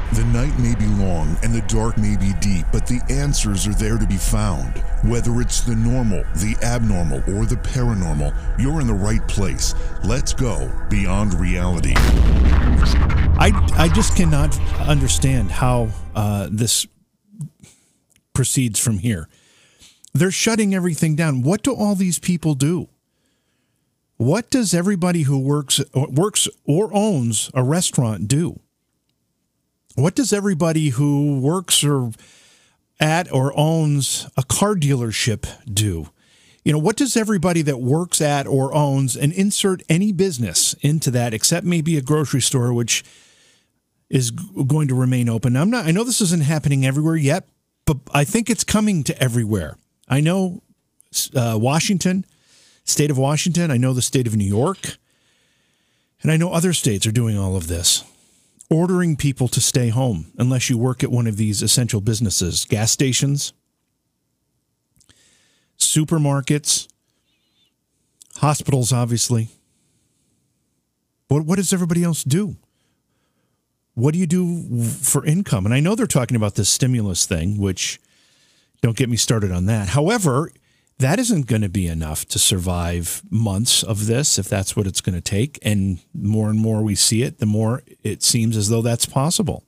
The night may be long and the dark may be deep, but the answers are there to be found. Whether it's the normal, the abnormal, or the paranormal, you're in the right place. Let's go beyond reality. I just cannot understand how this proceeds from here. They're shutting everything down. What do all these people do? What does everybody who works or owns a restaurant do? What does everybody who works or at or owns a car dealership do? You know, what does everybody that works at or owns, and insert any business into that except maybe a grocery store, which is going to remain open. I know this isn't happening everywhere yet, but I think it's coming to everywhere. I know Washington, state of Washington, I know the state of New York, and I know other states are doing all of this. Ordering people to stay home unless you work at one of these essential businesses, gas stations, supermarkets, hospitals, obviously. What does everybody else do? What do you do for income? And I know they're talking about this stimulus thing, which don't get me started on that. However, that isn't going to be enough to survive months of this, if that's what it's going to take. And more we see it, the more it seems as though that's possible.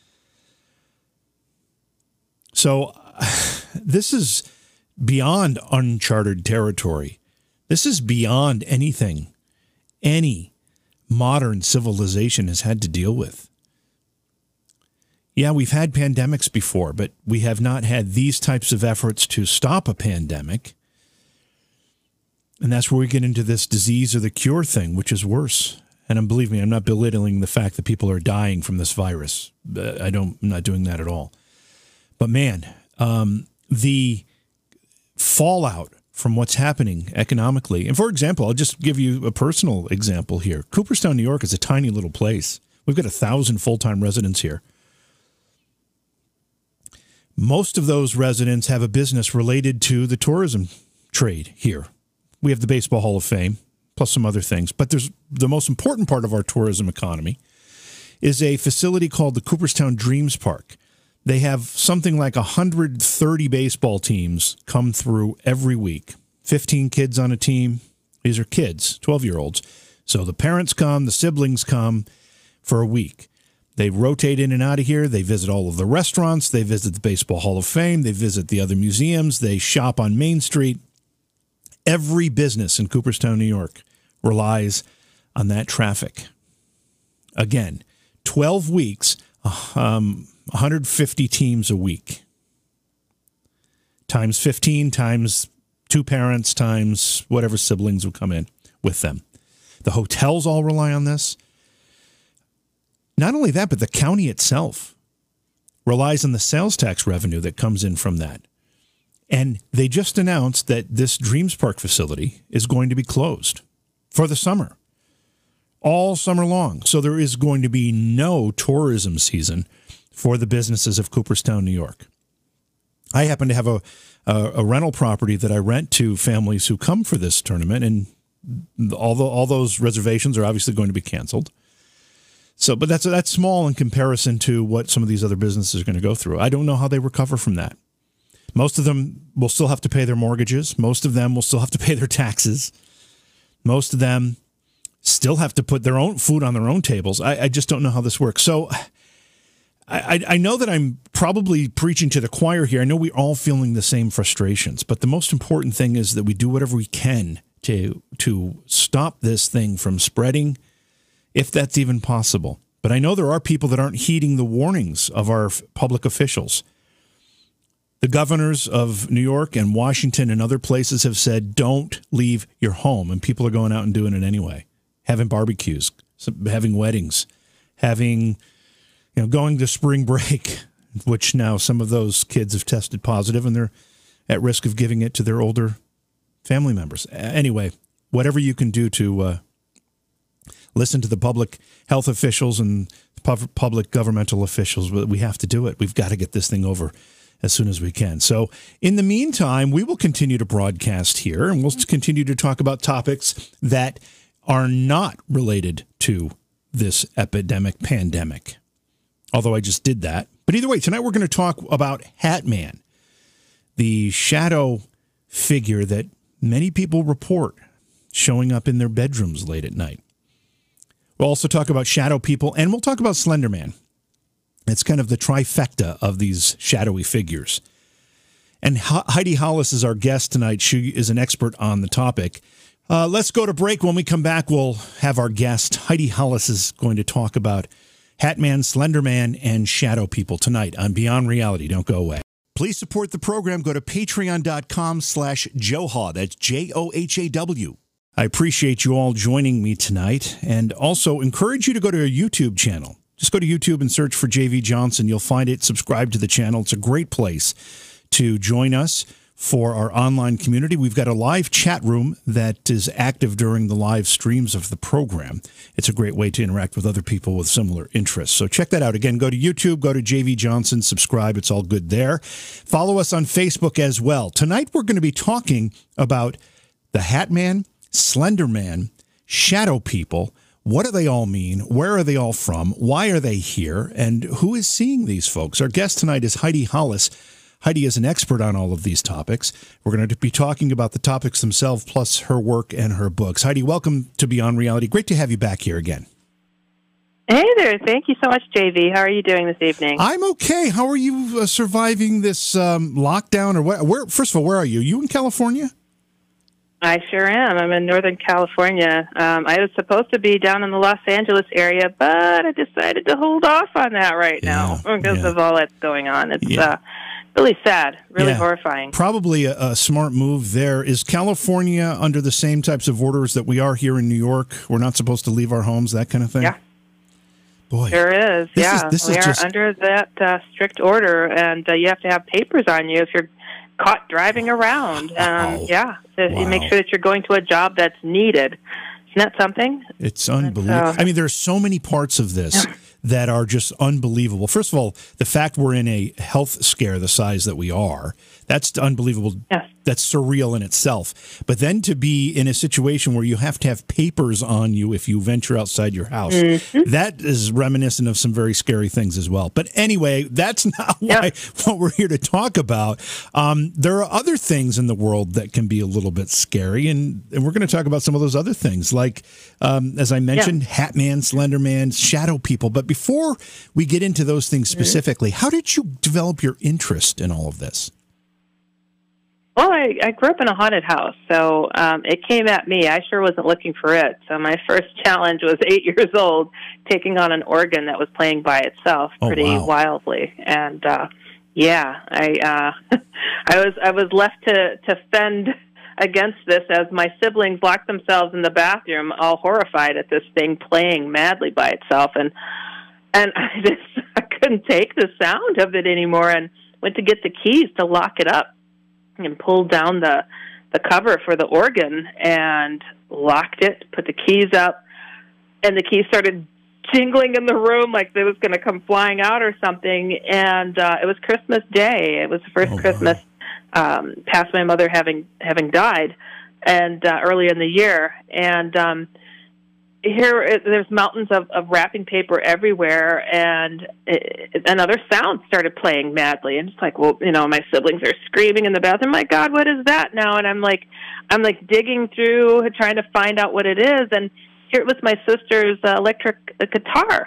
So this is beyond uncharted territory. This is beyond anything any modern civilization has had to deal with. Yeah, we've had pandemics before, but we have not had these types of efforts to stop a pandemic. And that's where we get into this disease or the cure thing, which is worse. And believe me, I'm not belittling the fact that people are dying from this virus. I'm not doing that at all. But man, the fallout from what's happening economically. And for example, I'll just give you a personal example here. Cooperstown, New York is a tiny little place. We've got 1,000 full-time residents here. Most of those residents have a business related to the tourism trade here. We have the Baseball Hall of Fame, plus some other things. But there's the most important part of our tourism economy is a facility called the Cooperstown Dreams Park. They have something like 130 baseball teams come through every week. 15 kids on a team. These are kids, 12-year-olds. So the parents come, the siblings come for a week. They rotate in and out of here. They visit all of the restaurants. They visit the Baseball Hall of Fame. They visit the other museums. They shop on Main Street. Every business in Cooperstown, New York, relies on that traffic. Again, 12 weeks, 150 teams a week. Times 15, times 2 parents, times whatever siblings would come in with them. The hotels all rely on this. Not only that, but the county itself relies on the sales tax revenue that comes in from that. And they just announced that this Dreams Park facility is going to be closed for the summer, all summer long. So there is going to be no tourism season for the businesses of Cooperstown, New York. I happen to have a rental property that I rent to families who come for this tournament, and all those reservations are obviously going to be canceled. So, but that's small in comparison to what some of these other businesses are going to go through. I don't know how they recover from that. Most of them will still have to pay their mortgages. Most of them will still have to pay their taxes. Most of them still have to put their own food on their own tables. I just don't know how this works. So I know that I'm probably preaching to the choir here. I know we're all feeling the same frustrations, but the most important thing is that we do whatever we can to stop this thing from spreading, if that's even possible. But I know there are people that aren't heeding the warnings of our public officials. The governors of New York and Washington and other places have said, don't leave your home. And people are going out and doing it anyway, having barbecues, having weddings, going to spring break, which now some of those kids have tested positive and they're at risk of giving it to their older family members. Anyway, whatever you can do to listen to the public health officials and public governmental officials, we have to do it. We've got to get this thing over as soon as we can. So in the meantime, we will continue to broadcast here, and we'll continue to talk about topics that are not related to this pandemic. although I just did that. But either way, tonight we're going to talk about Hat Man, the shadow figure that many people report showing up in their bedrooms late at night. We'll also talk about shadow people, and we'll talk about Slender Man. It's kind of the trifecta of these shadowy figures. And Heidi Hollis is our guest tonight. She is an expert on the topic. Let's go to break. When we come back, we'll have our guest. Heidi Hollis is going to talk about Hat Man, Slender Man, and shadow people tonight on Beyond Reality. Don't go away. Please support the program. Go to patreon.com/Johaw. That's JOHAW. I appreciate you all joining me tonight, and also encourage you to go to our YouTube channel. Just go to YouTube and search for JV Johnson. You'll find it. Subscribe to the channel. It's a great place to join us for our online community. We've got a live chat room that is active during the live streams of the program. It's a great way to interact with other people with similar interests. So check that out. Again, go to YouTube, go to JV Johnson, subscribe. It's all good there. Follow us on Facebook as well. Tonight, we're going to be talking about the Hat Man, Slender Man, shadow people. What do they all mean? Where are they all from? Why are they here? And who is seeing these folks? Our guest tonight is Heidi Hollis. Heidi is an expert on all of these topics. We're going to be talking about the topics themselves, plus her work and her books. Heidi, welcome to Beyond Reality. Great to have you back here again. Hey there. Thank you so much, JV. How are you doing this evening? I'm okay. How are you surviving this lockdown? Or where? First of all, where are you? You in California? I sure am. I'm in Northern California. I was supposed to be down in the Los Angeles area, but I decided to hold off on that right now because of all that's going on. It's really sad, really horrifying. Probably a smart move there. Is California under the same types of orders that we are here in New York? We're not supposed to leave our homes, that kind of thing? Yeah. Boy. There is, we are under that strict order, and you have to have papers on you if you're caught driving around. You make sure that you're going to a job that's needed. Isn't that something? It's unbelievable. I mean, there are so many parts of this that are just unbelievable. First of all, the fact we're in a health scare the size that we are, that's unbelievable. Yes. That's surreal in itself. But then to be in a situation where you have to have papers on you if you venture outside your house, that is reminiscent of some very scary things as well. But anyway, that's not what we're here to talk about. There are other things in the world that can be a little bit scary, and we're going to talk about some of those other things, like, as I mentioned, Hat Man, Slender Man, shadow people. But before we get into those things specifically, how did you develop your interest in all of this? Well, I grew up in a haunted house, so it came at me. I sure wasn't looking for it. So my first challenge was 8 years old, taking on an organ that was playing by itself pretty wildly. And I was left to fend against this as my siblings locked themselves in the bathroom, all horrified at this thing playing madly by itself. And I couldn't take the sound of it anymore, and went to get the keys to lock it up, and pulled down the cover for the organ and locked it, put the keys up, and the keys started jingling in the room like they was going to come flying out or something. And it was Christmas Day. It was the first Christmas past my mother having died, and early in the year. And here there's mountains of wrapping paper everywhere, and another sound started playing madly. And it's like, well, my siblings are screaming in the bathroom, my God, what is that now? And I'm like digging through, trying to find out what it is. And here it was my sister's electronic guitar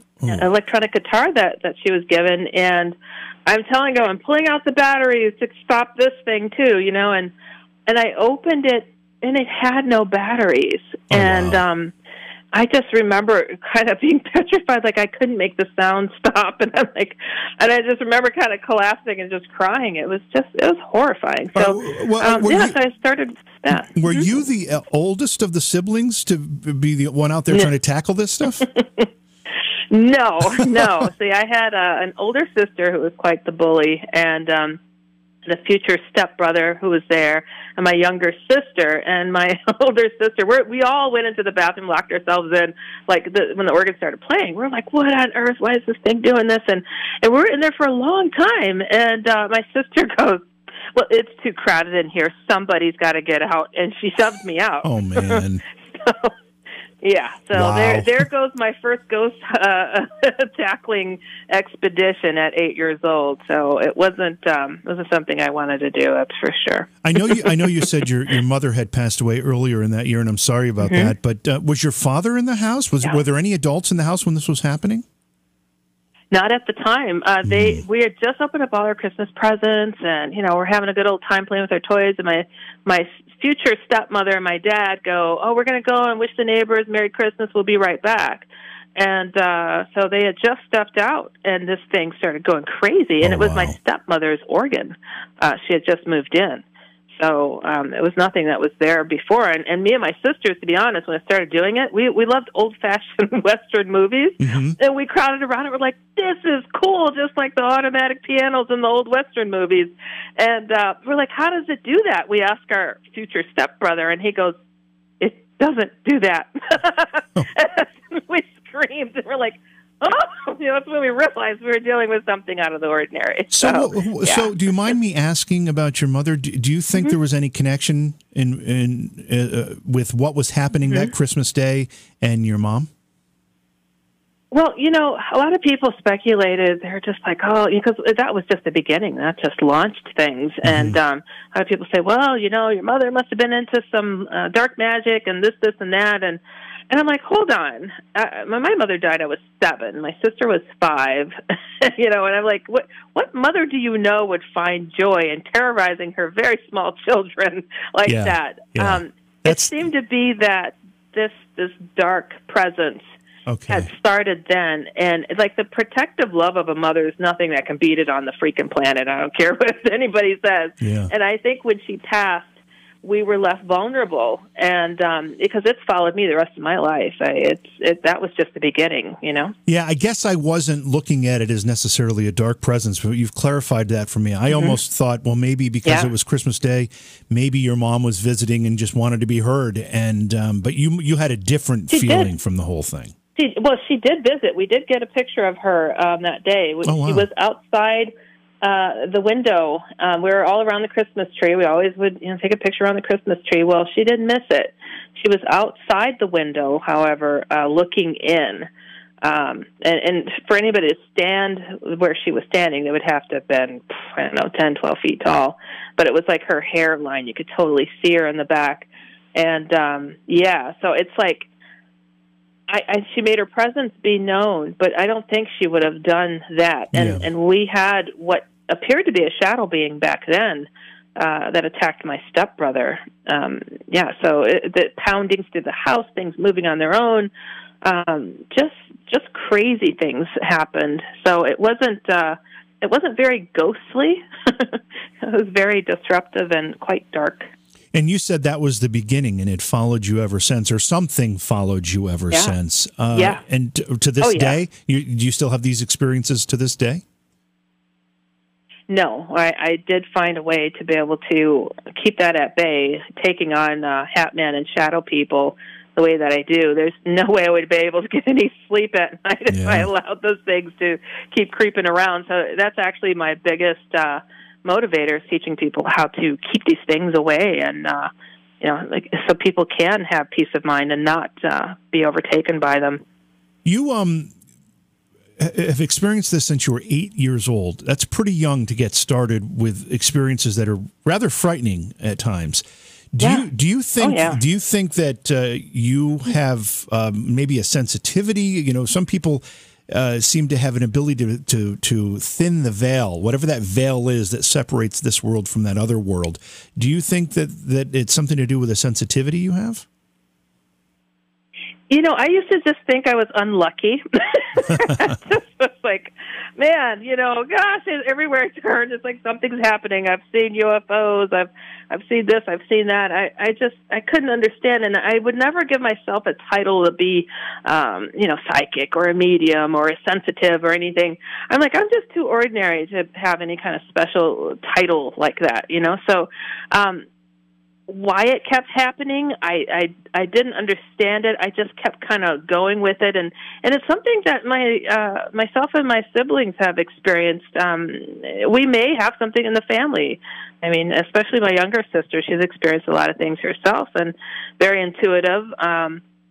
that she was given. And I'm telling her, I'm pulling out the batteries to stop this thing too, and I opened it, and it had no batteries. I just remember kind of being petrified, like I couldn't make the sound stop, and I just remember kind of collapsing and just crying. It was horrifying. So, so I started. Were you the oldest of the siblings to be the one out there trying to tackle this stuff? No. See, I had an older sister who was quite the bully, and the future stepbrother who was there, and my younger sister. And my older sister, we all went into the bathroom, locked ourselves in, when the organ started playing. We're like, what on earth? Why is this thing doing this? And we're in there for a long time. And my sister goes, well, it's too crowded in here. Somebody's got to get out. And she shoved me out. Oh, man. Yeah, so Wow. there goes my first ghost tackling expedition at 8 years old. So it wasn't something I wanted to do. That's for sure. I know you said your mother had passed away earlier in that year, and I'm sorry about that. But was your father in the house? Were there any adults in the house when this was happening? Not at the time. We had just opened up all our Christmas presents, and we're having a good old time playing with our toys. And my future stepmother and my dad go, "Oh, we're going to go and wish the neighbors Merry Christmas. We'll be right back." And so they had just stepped out, and this thing started going crazy. And it was my stepmother's organ. She had just moved in. So it was nothing that was there before. And me and my sisters, to be honest, when I started doing it, we loved old-fashioned Western movies. And we crowded around and we're like, this is cool, just like the automatic pianos in the old Western movies. And we're like, how does it do that? We asked our future stepbrother, and he goes, it doesn't do that. We screamed, and we're like, oh, that's when we realized we were dealing with something out of the ordinary. So do you mind me asking about your mother? Do you think there was any connection with what was happening that Christmas Day and your mom? Well, a lot of people speculated. They're just like, oh, because that was just the beginning. That just launched things. And a lot of people say, well, your mother must have been into some dark magic and this, and that. And I'm like, hold on. My mother died, I was 7. My sister was 5. And I'm like, what mother do you know would find joy in terrorizing her very small children like that? Yeah. It seemed to be that this dark presence had started then. And like the protective love of a mother is nothing that can beat it on the freaking planet. I don't care what anybody says. Yeah. And I think when she passed, we were left vulnerable, and because it's followed me the rest of my life. That was just the beginning, Yeah, I guess I wasn't looking at it as necessarily a dark presence, but you've clarified that for me. I almost thought, well, maybe because it was Christmas Day, maybe your mom was visiting and just wanted to be heard, and but you had a different feeling from the whole thing. She did visit. We did get a picture of her that day. She was outside the window. We were all around the Christmas tree. We always would take a picture around the Christmas tree. Well, she didn't miss it. She was outside the window, however, looking in. And for anybody to stand where she was standing, they would have to have been, 10, 12 feet tall. But it was like her hairline. You could totally see her in the back. And, so it's like, she made her presence be known, but I don't think she would have done that. And we had what appeared to be a shadow being back then that attacked my stepbrother. So the poundings through the house, things moving on their own, just crazy things happened. So it wasn't very ghostly. It was very disruptive and quite dark. And you said that was the beginning, and it followed you ever since, or something followed you ever since. And to this day, do you still have these experiences to this day? No, I did find a way to be able to keep that at bay, taking on Hat Man and Shadow People the way that I do. There's no way I would be able to get any sleep at night if I allowed those things to keep creeping around. So that's actually my biggest motivators, teaching people how to keep these things away, and so people can have peace of mind and not be overtaken by them. You have experienced this since you were 8 years old. That's pretty young to get started with experiences that are rather frightening at times. Do you think that you have maybe a sensitivity? Some people seem to have an ability to thin the veil, whatever that veil is that separates this world from that other world. Do you think that it's something to do with a sensitivity you have? I used to just think I was unlucky. Just was like, man, gosh, everywhere I turn, it's like something's happening. I've seen UFOs. I've seen this. I've seen that. I couldn't understand, and I would never give myself a title to be, psychic or a medium or a sensitive or anything. I'm just too ordinary to have any kind of special title like that, So, why it kept happening, I didn't understand it. I just kept kind of going with it, and it's something that myself and my siblings have experienced. We may have something in the family. I mean, especially my younger sister, she's experienced a lot of things herself and very intuitive.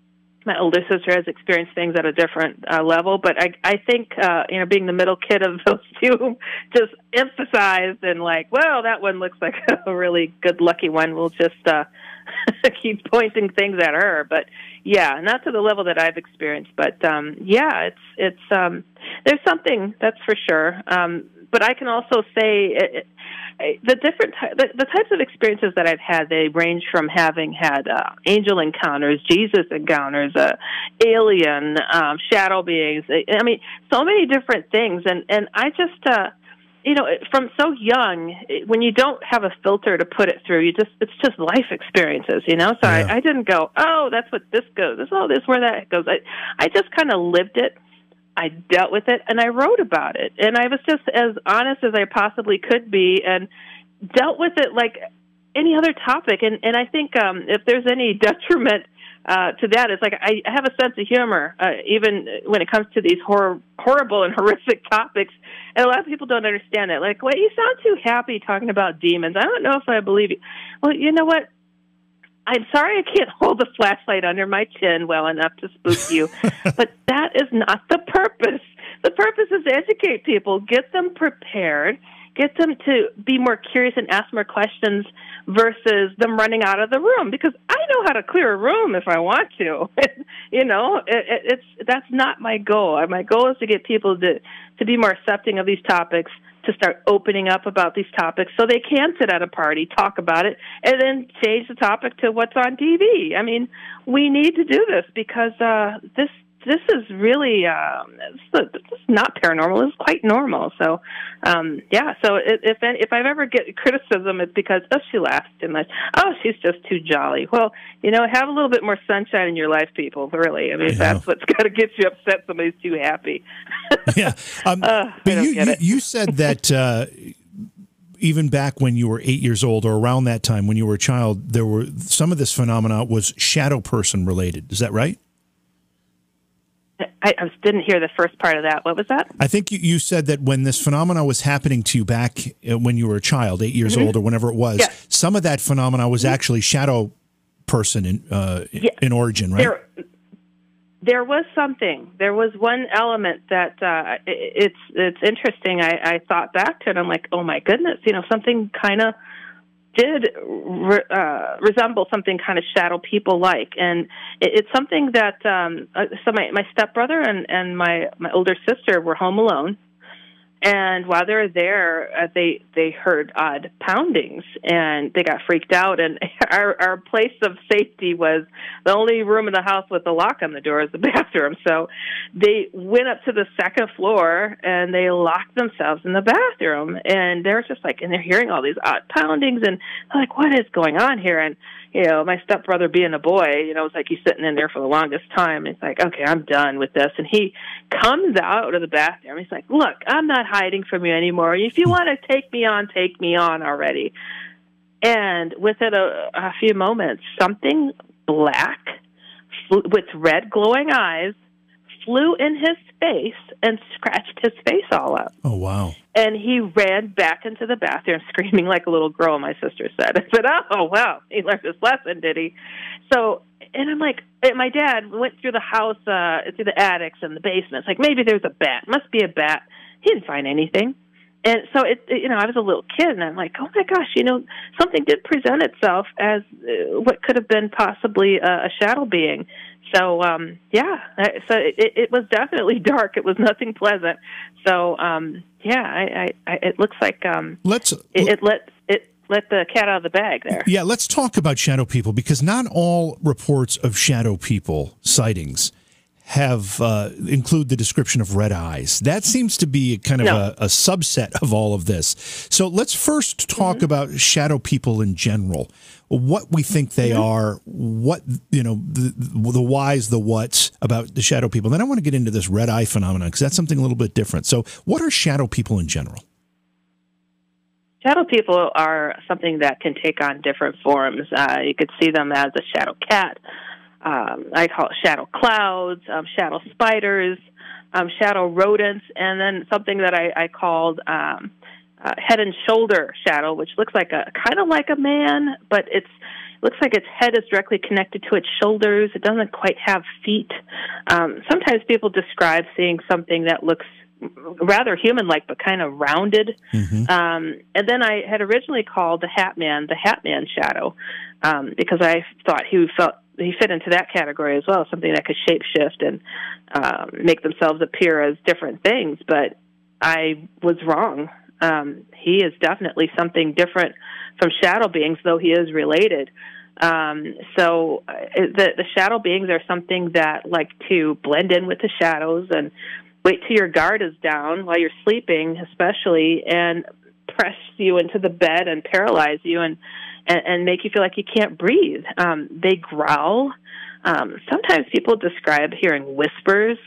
my older sister has experienced things at a different level, but I think being the middle kid of those two, just emphasized and like, well, that one looks like a really good lucky one. We'll just keep pointing things at her. But yeah, not to the level that I've experienced, but it's there's something, that's for sure. But I can also say the types of experiences that I've had, they range from having had angel encounters, Jesus encounters, alien, shadow beings. I mean, so many different things. And I just, from so young, when you don't have a filter to put it through, it's just life experiences, So yeah. I didn't go, oh, that's what this goes. This where that goes. I just kind of lived it. I dealt with it, and I wrote about it. And I was just as honest as I possibly could be and dealt with it like any other topic. And I think if there's any detriment to that, it's like I have a sense of humor, even when it comes to these horrible and horrific topics. And a lot of people don't understand that. Like, well, you sound too happy talking about demons. I don't know if I believe you. Well, you know what? I'm sorry I can't hold the flashlight under my chin well enough to spook you, but that is not the purpose. The purpose is to educate people, get them prepared, get them to be more curious and ask more questions versus them running out of the room, because I know how to clear a room if I want to. That's not my goal. My goal is to get people to be more accepting of these topics, to start opening up about these topics so they can sit at a party, talk about it, and then change the topic to what's on TV. I mean, we need to do this because this is really this is not paranormal. It's quite normal. So, So if I ever get criticism, it's because, oh, she laughs too much. Oh, she's just too jolly. Well, have a little bit more sunshine in your life, people. Really, I mean, that's what's got to get you upset. Somebody's too happy. Yeah, but you said that. Even back when you were 8 years old, or around that time when you were a child, there were some of this phenomena was shadow person related. Is that right? I didn't hear the first part of that. What was that? I think you said that when this phenomena was happening to you back when you were a child, 8 years old or whenever it was, some of that phenomena was actually shadow person in origin, right? There was something. There was one element that it's interesting. I thought back to it. I'm like, oh my goodness, something kind of did resemble something kind of shadow people like, and it's something that so my stepbrother and my older sister were home alone, and while they were there, they heard odd poundings, and they got freaked out. And our place of safety was the only room in the house with a lock on the door is the bathroom. So they went up to the second floor and they locked themselves in the bathroom. And they're just like, and they're hearing all these odd poundings, and they're like, what is going on here? And my stepbrother, being a boy, it's like he's sitting in there for the longest time. He's like, okay, I'm done with this. And he comes out of the bathroom. He's like, look, I'm not hiding from you anymore. If you want to take me on already. And within a few moments, something black with red glowing eyes flew in his face and scratched his face all up. Oh, wow. And he ran back into the bathroom screaming like a little girl, my sister said. I said, oh, wow, he learned his lesson, did he? So, and I'm like, my dad went through the house, through the attics and the basements, like maybe there's a bat, must be a bat. He didn't find anything. And so, I was a little kid, and I'm like, oh, my gosh, something did present itself as what could have been possibly a shadow being. So, so it was definitely dark. It was nothing pleasant. So, it looks like it let the cat out of the bag there. Yeah, let's talk about shadow people, because not all reports of shadow people sightings have include the description of red eyes. That seems to be kind of a subset of all of this. So let's first talk about shadow people in general. What we think they are, what the whys, the whats about the shadow people. Then I want to get into this red eye phenomenon, because that's something a little bit different. So what are shadow people in general? Shadow people are something that can take on different forms. You could see them as a shadow cat. I call it shadow clouds, shadow spiders, shadow rodents, and then something that I called head and shoulder shadow, which looks like kind of like a man, but it's looks like its head is directly connected to its shoulders. It doesn't quite have feet. Sometimes people describe seeing something that looks rather human-like, but kind of rounded. And then I had originally called the Hat Man shadow, because I thought he fit into that category as well, something that could shapeshift and make themselves appear as different things. But I was wrong. He is definitely something different from shadow beings, though he is related. So the shadow beings are something that like to blend in with the shadows and wait till your guard is down while you're sleeping, especially, and press you into the bed and paralyze you and make you feel like you can't breathe. They growl. Sometimes people describe hearing whispers.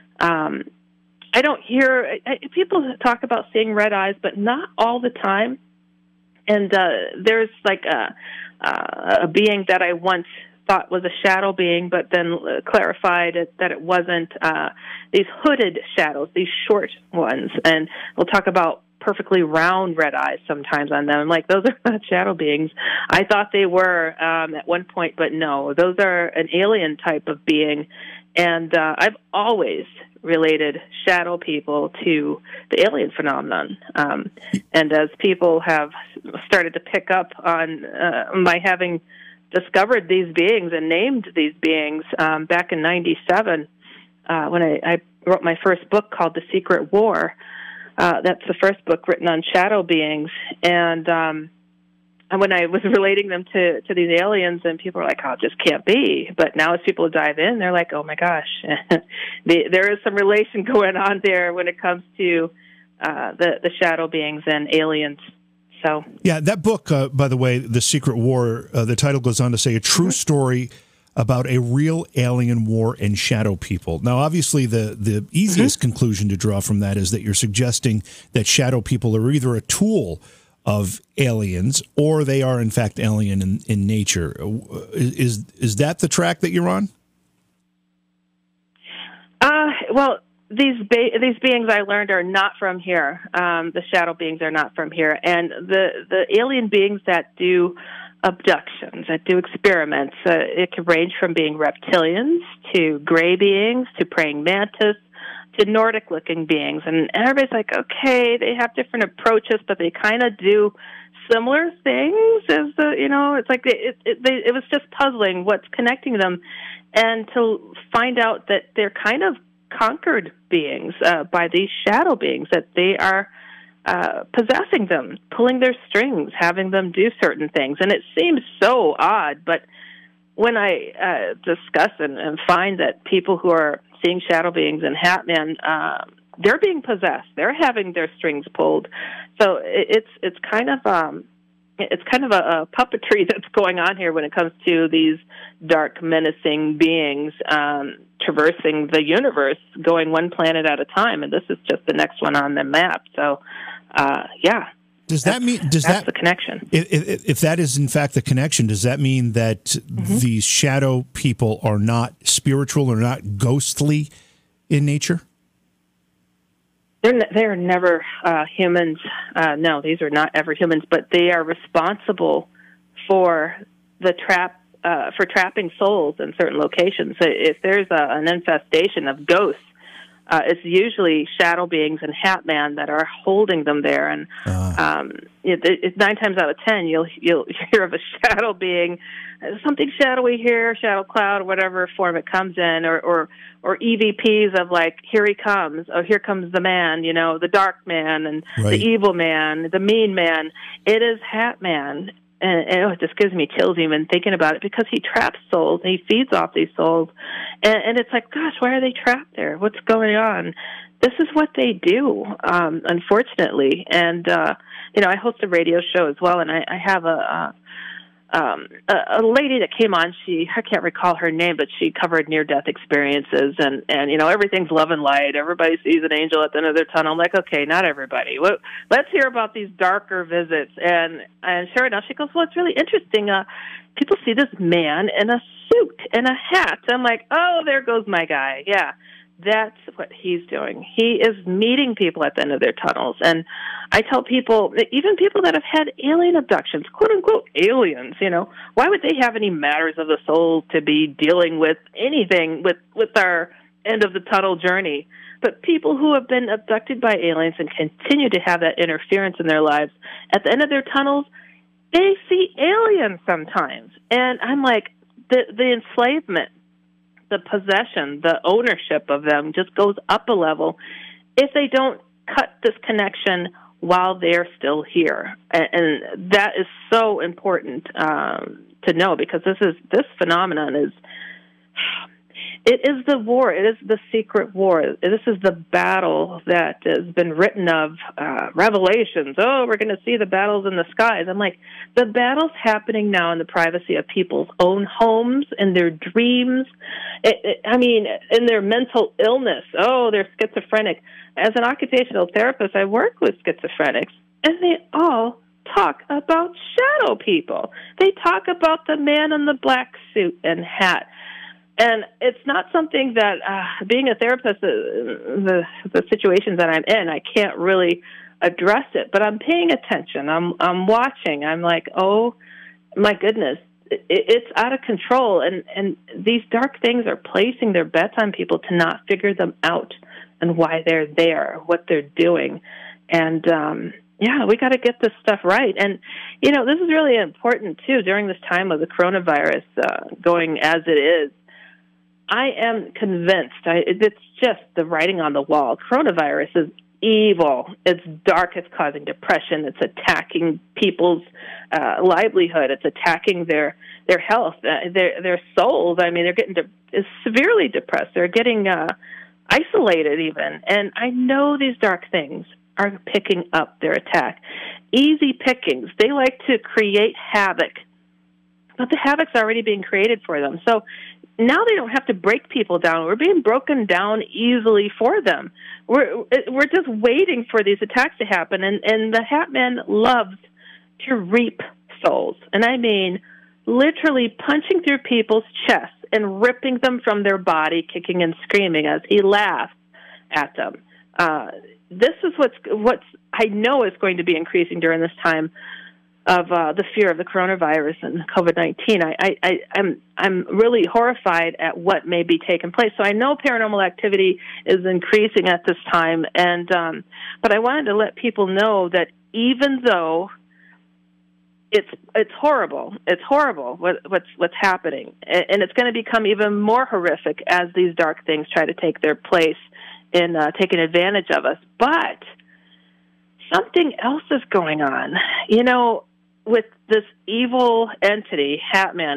I don't hear people talk about seeing red eyes, but not all the time. And there's like a being that I once thought was a shadow being, but then clarified that it wasn't. These hooded shadows, these short ones, and we'll talk about perfectly round red eyes sometimes on them. I'm like, those are not shadow beings. I thought they were at one point, but no, those are an alien type of being. And I've always related shadow people to the alien phenomenon. And as people have started to pick up on my having discovered these beings and named these beings back in 97, when I wrote my first book called The Secret War. That's the first book written on shadow beings. And when I was relating them to these aliens, and people were like, oh, it just can't be. But now as people dive in, they're like, oh, my gosh, there is some relation going on there when it comes to the shadow beings and aliens. So, yeah, that book, by the way, The Secret War, the title goes on to say a true story about a real alien war and shadow people. Now, obviously, the easiest conclusion to draw from that is that you're suggesting that shadow people are either a tool of aliens or they are, in fact, alien in nature. Is that the track that you're on? Well, these beings I learned are not from here. The shadow beings are not from here. And the alien beings that do abductions, that do experiments, it can range from being reptilians to gray beings to praying mantis to Nordic-looking beings. And everybody's like, okay, they have different approaches, but they kind of do similar things as it's like it was just puzzling what's connecting them, and to find out that they're kind of conquered beings by these shadow beings, that they are possessing them, pulling their strings, having them do certain things. And it seems so odd, but when I discuss and find that people who are seeing shadow beings and Hat Man, they're being possessed. They're having their strings pulled. So it's kind of a puppetry that's going on here when it comes to these dark, menacing beings traversing the universe, going one planet at a time, and this is just the next one on the map. So, yeah. That's the connection? If that is in fact the connection, does that mean that these shadow people are not spiritual or not ghostly in nature? They're never humans. No, these are not ever humans, but they are responsible for trapping souls in certain locations. So if there's an infestation of ghosts, it's usually shadow beings and Hat Man that are holding them there. And 9 times out of 10, you'll hear of a shadow being, something shadowy here, shadow cloud, whatever form it comes in, or EVPs of like, here he comes, oh, here comes the man, the dark man and the evil man, the mean man. It is Hat Man. And it just gives me chills even thinking about it, because he traps souls and he feeds off these souls. And it's like, gosh, why are they trapped there? What's going on? This is what they do, unfortunately. And, I host a radio show as well, and I have a lady that came on. I can't recall her name, but she covered near-death experiences, and everything's love and light. Everybody sees an angel at the end of their tunnel. I'm like, okay, not everybody. Let's hear about these darker visits. And sure enough, she goes, well, it's really interesting. People see this man in a suit and a hat. I'm like, oh, there goes my guy. Yeah. That's what he's doing. He is meeting people at the end of their tunnels. And I tell people, even people that have had alien abductions, quote-unquote aliens, why would they have any matters of the soul to be dealing with anything with our end-of-the-tunnel journey? But people who have been abducted by aliens and continue to have that interference in their lives, at the end of their tunnels, they see aliens sometimes. And I'm like, the enslavement, the possession, the ownership of them just goes up a level if they don't cut this connection while they're still here. And that is so important to know, because this phenomenon is the war. It is the secret war. This is the battle that has been written of, Revelations. Oh, we're going to see the battles in the skies. I'm like, the battle's happening now in the privacy of people's own homes, in their dreams. In their mental illness. Oh, they're schizophrenic. As an occupational therapist, I work with schizophrenics, and they all talk about shadow people. They talk about the man in the black suit and hat. And it's not something that, being a therapist, the situations that I'm in, I can't really address it. But I'm paying attention. I'm watching. I'm like, oh, my goodness, it's out of control. And these dark things are placing their bets on people to not figure them out and why they're there, what they're doing. And, we got to get this stuff right. And, this is really important, too, during this time of the coronavirus going as it is. I am convinced, it's just the writing on the wall. Coronavirus is evil. It's dark. It's causing depression. It's attacking people's livelihood. It's attacking their health, their souls. I mean, they're getting severely depressed. They're getting isolated even. And I know these dark things are picking up their attack. Easy pickings. They like to create havoc, but the havoc's already being created for them. So now they don't have to break people down. We're being broken down easily for them. We're just waiting for these attacks to happen. And the Hat Man loves to reap souls. And I mean literally punching through people's chests and ripping them from their body, kicking and screaming as he laughs at them. This is what's I know is going to be increasing during this time of the fear of the coronavirus and COVID-19. I'm really horrified at what may be taking place. So I know paranormal activity is increasing at this time, and but I wanted to let people know that even though it's horrible what's happening, and it's going to become even more horrific as these dark things try to take their place in taking advantage of us. But something else is going on. With this evil entity, Hat Man,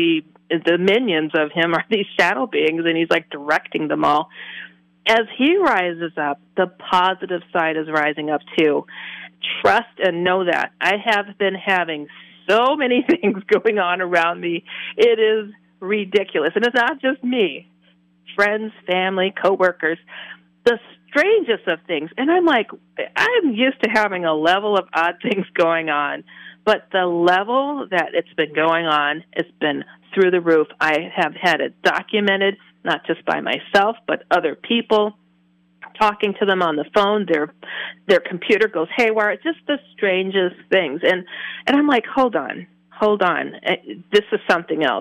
the minions of him are these shadow beings, and he's like directing them all. As he rises up, the positive side is rising up too. Trust and know that. I have been having so many things going on around me. It is ridiculous. And it's not just me. Friends, family, coworkers, the strangest of things. And I'm like, I'm used to having a level of odd things going on. But the level that it's been going on, it's been through the roof. I have had it documented, not just by myself, but other people, talking to them on the phone. Their computer goes haywire. It's just the strangest things. And I'm like, hold on. This is something else.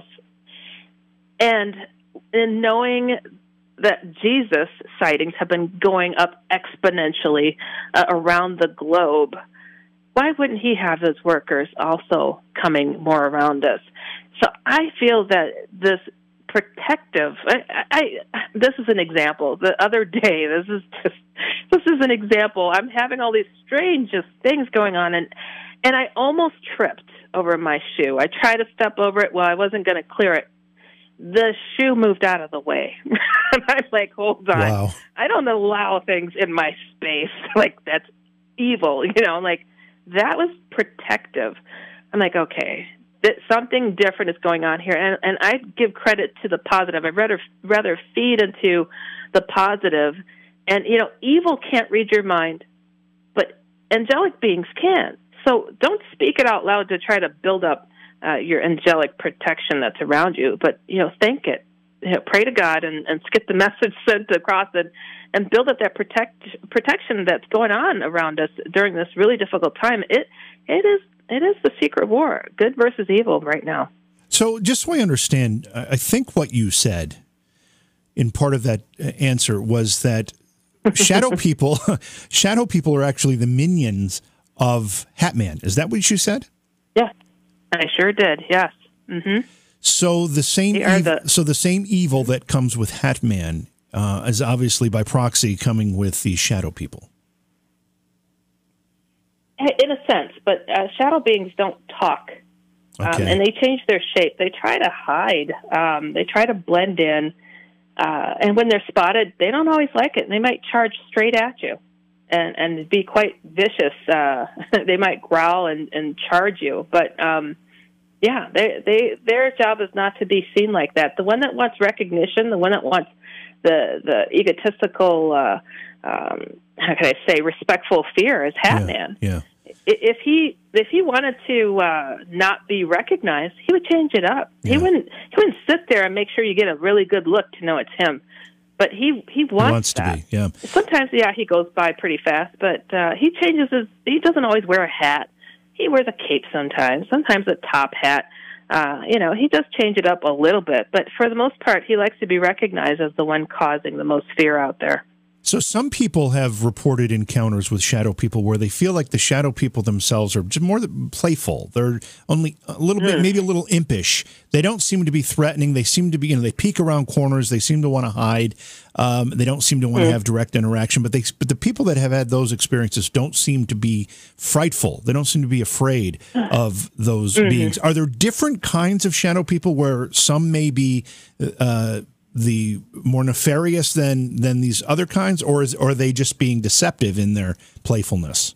And in knowing that Jesus sightings have been going up exponentially around the globe, why wouldn't he have his workers also coming more around us? So I feel that this protective, this is an example. The other day, this is an example. I'm having all these strangest things going on, and I almost tripped over my shoe. I tried to step over it. Well, I wasn't going to clear it. The shoe moved out of the way. And I'm like, hold on. Wow. I don't allow things in my space. Like, that's evil, like, that was protective. I'm like, okay, something different is going on here. And I give credit to the positive. I'd rather feed into the positive. And, evil can't read your mind, but angelic beings can. So don't speak it out loud to try to build up your angelic protection that's around you, but, thank it. pray to God and get the message sent across and build up that protection that's going on around us during this really difficult time. It is the secret war, good versus evil right now. So just so I understand, I think what you said in part of that answer was that shadow people are actually the minions of Hat-Man. Is that what you said? Yeah, I sure did. Yes. Mm-hmm. So the same evil that comes with Hat-Man is obviously by proxy coming with the shadow people. In a sense, but shadow beings don't talk. Okay. And they change their shape. They try to hide. They try to blend in. And when they're spotted, they don't always like it. And they might charge straight at you and be quite vicious. They might growl and charge you. But, their job is not to be seen like that. The one that wants recognition, the one that wants the egotistical, how can I say, respectful fear is Hat-Man. Yeah. If he wanted to not be recognized, he would change it up. Yeah. He wouldn't sit there and make sure you get a really good look to know it's him. But he wants that. To be. Yeah. Sometimes, he goes by pretty fast, but he changes he doesn't always wear a hat. He wears a cape sometimes a top hat. He does change it up a little bit, but for the most part, he likes to be recognized as the one causing the most fear out there. So some people have reported encounters with shadow people where they feel like the shadow people themselves are just more playful. They're only a little bit, maybe a little impish. They don't seem to be threatening. They seem to be, they peek around corners. They seem to want to hide. They don't seem to want to have direct interaction. But the people that have had those experiences don't seem to be frightful. They don't seem to be afraid of those beings. Are there different kinds of shadow people where some may be the more nefarious than these other kinds, or are they just being deceptive in their playfulness?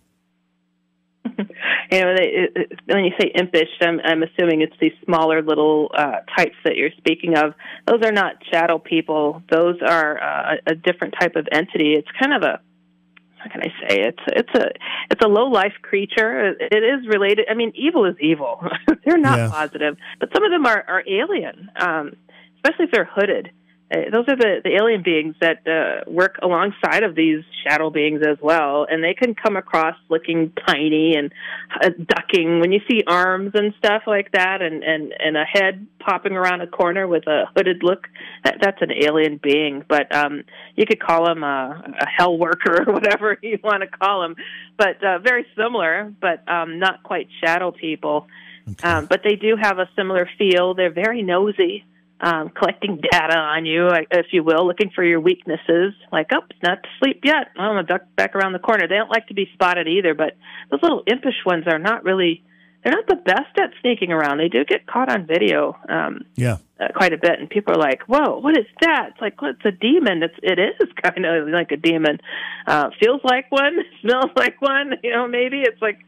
When you say impish, I'm assuming it's these smaller little types that you're speaking of. Those are not shadow people. Those are a different type of entity. It's kind of a, how can I say? It's a low life creature. It is related. I mean, evil is evil. They're not positive, but some of them are alien, especially if they're hooded. Those are the alien beings that work alongside of these shadow beings as well, and they can come across looking tiny and ducking. When you see arms and stuff like that and a head popping around a corner with a hooded look, that's an alien being. But you could call them a hell worker or whatever you want to call them, but very similar, but not quite shadow people. Okay. But they do have a similar feel. They're very nosy. Collecting data on you, if you will, looking for your weaknesses, like, it's not to sleep yet. I'm going to duck back around the corner. They don't like to be spotted either, but those little impish ones are not the best at sneaking around. They do get caught on video quite a bit, and people are like, whoa, what is that? It's like, well, it's a demon. It is kind of like a demon. Feels like one, smells like one, maybe. It's like,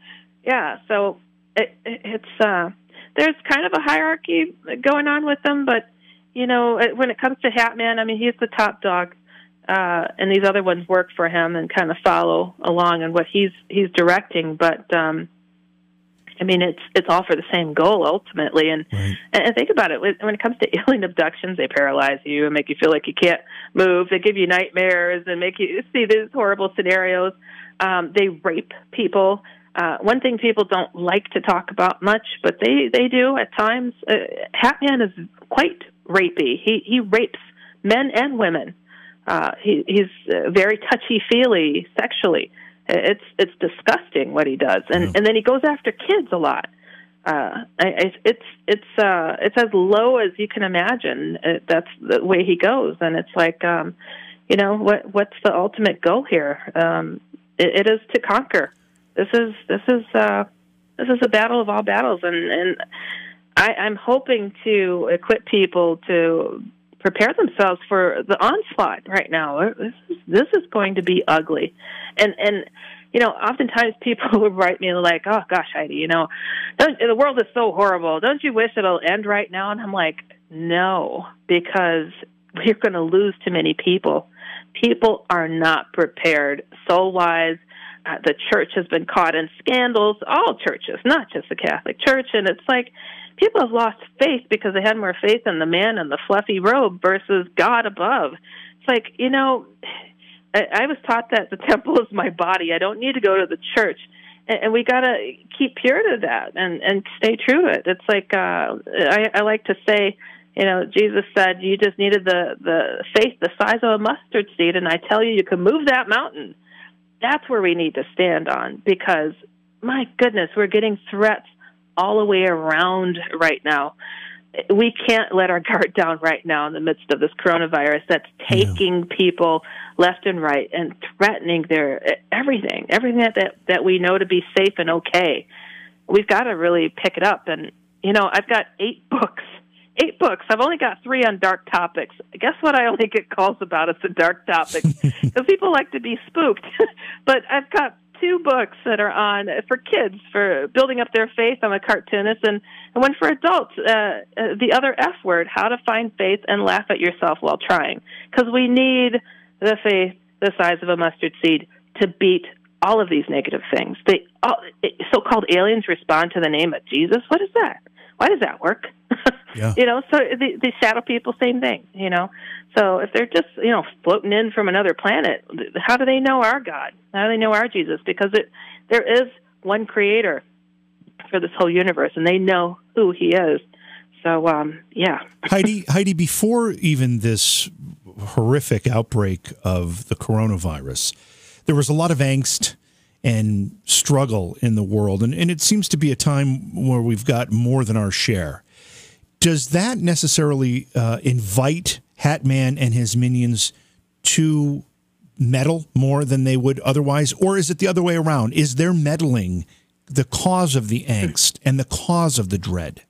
so it's there's kind of a hierarchy going on with them, but when it comes to Hat-Man, I mean, he's the top dog, and these other ones work for him and kind of follow along on what he's directing. But I mean, it's all for the same goal ultimately. And and think about it: when it comes to alien abductions, they paralyze you and make you feel like you can't move. They give you nightmares and make you see these horrible scenarios. They rape people. One thing people don't like to talk about much, but they do at times. Hat-Man is quite rapey. He rapes men and women. He's very touchy-feely sexually. It's disgusting what he does, and then he goes after kids a lot. It's as low as you can imagine. That's the way he goes, and it's like, what's the ultimate goal here? It is to conquer. This is a battle of all battles, and I'm hoping to equip people to prepare themselves for the onslaught right now. This is going to be ugly, and oftentimes people would write me like, "Oh gosh, Heidi, the world is so horrible. Don't you wish it'll end right now?" And I'm like, "No, because we're going to lose too many people. People are not prepared soul-wise." the church has been caught in scandals, all churches, not just the Catholic Church. And it's like people have lost faith because they had more faith in the man in the fluffy robe versus God above. It's like, I was taught that the temple is my body. I don't need to go to the church. And we got to keep pure to that and stay true to it. It's like, I like to say, Jesus said you just needed the faith the size of a mustard seed, and I tell you can move that mountain. That's where we need to stand on, because, my goodness, we're getting threats all the way around right now. We can't let our guard down right now in the midst of this coronavirus that's taking people left and right and threatening their everything that we know to be safe and okay. We've got to really pick it up. And, I've got 8 books. 8 books. I've only got 3 on dark topics. Guess what I only get calls about? It's the dark topics. Because people like to be spooked. But I've got 2 books that are on for kids, for building up their faith. I'm a cartoonist. And one for adults, The Other F Word, How to Find Faith and Laugh at Yourself While Trying. Because we need the faith the size of a mustard seed to beat all of these negative things. So-called aliens respond to the name of Jesus. What is that? Why does that work? Yeah. So the shadow people, same thing, So if they're just, floating in from another planet, how do they know our God? How do they know our Jesus? Because there is one creator for this whole universe, and they know who he is. So, yeah. Heidi, before even this horrific outbreak of the coronavirus, there was a lot of angst and struggle in the world, and it seems to be a time where we've got more than our share. Does that necessarily invite Hatman and his minions to meddle more than they would otherwise, or is it the other way around? Is their meddling the cause of the angst and the cause of the dread?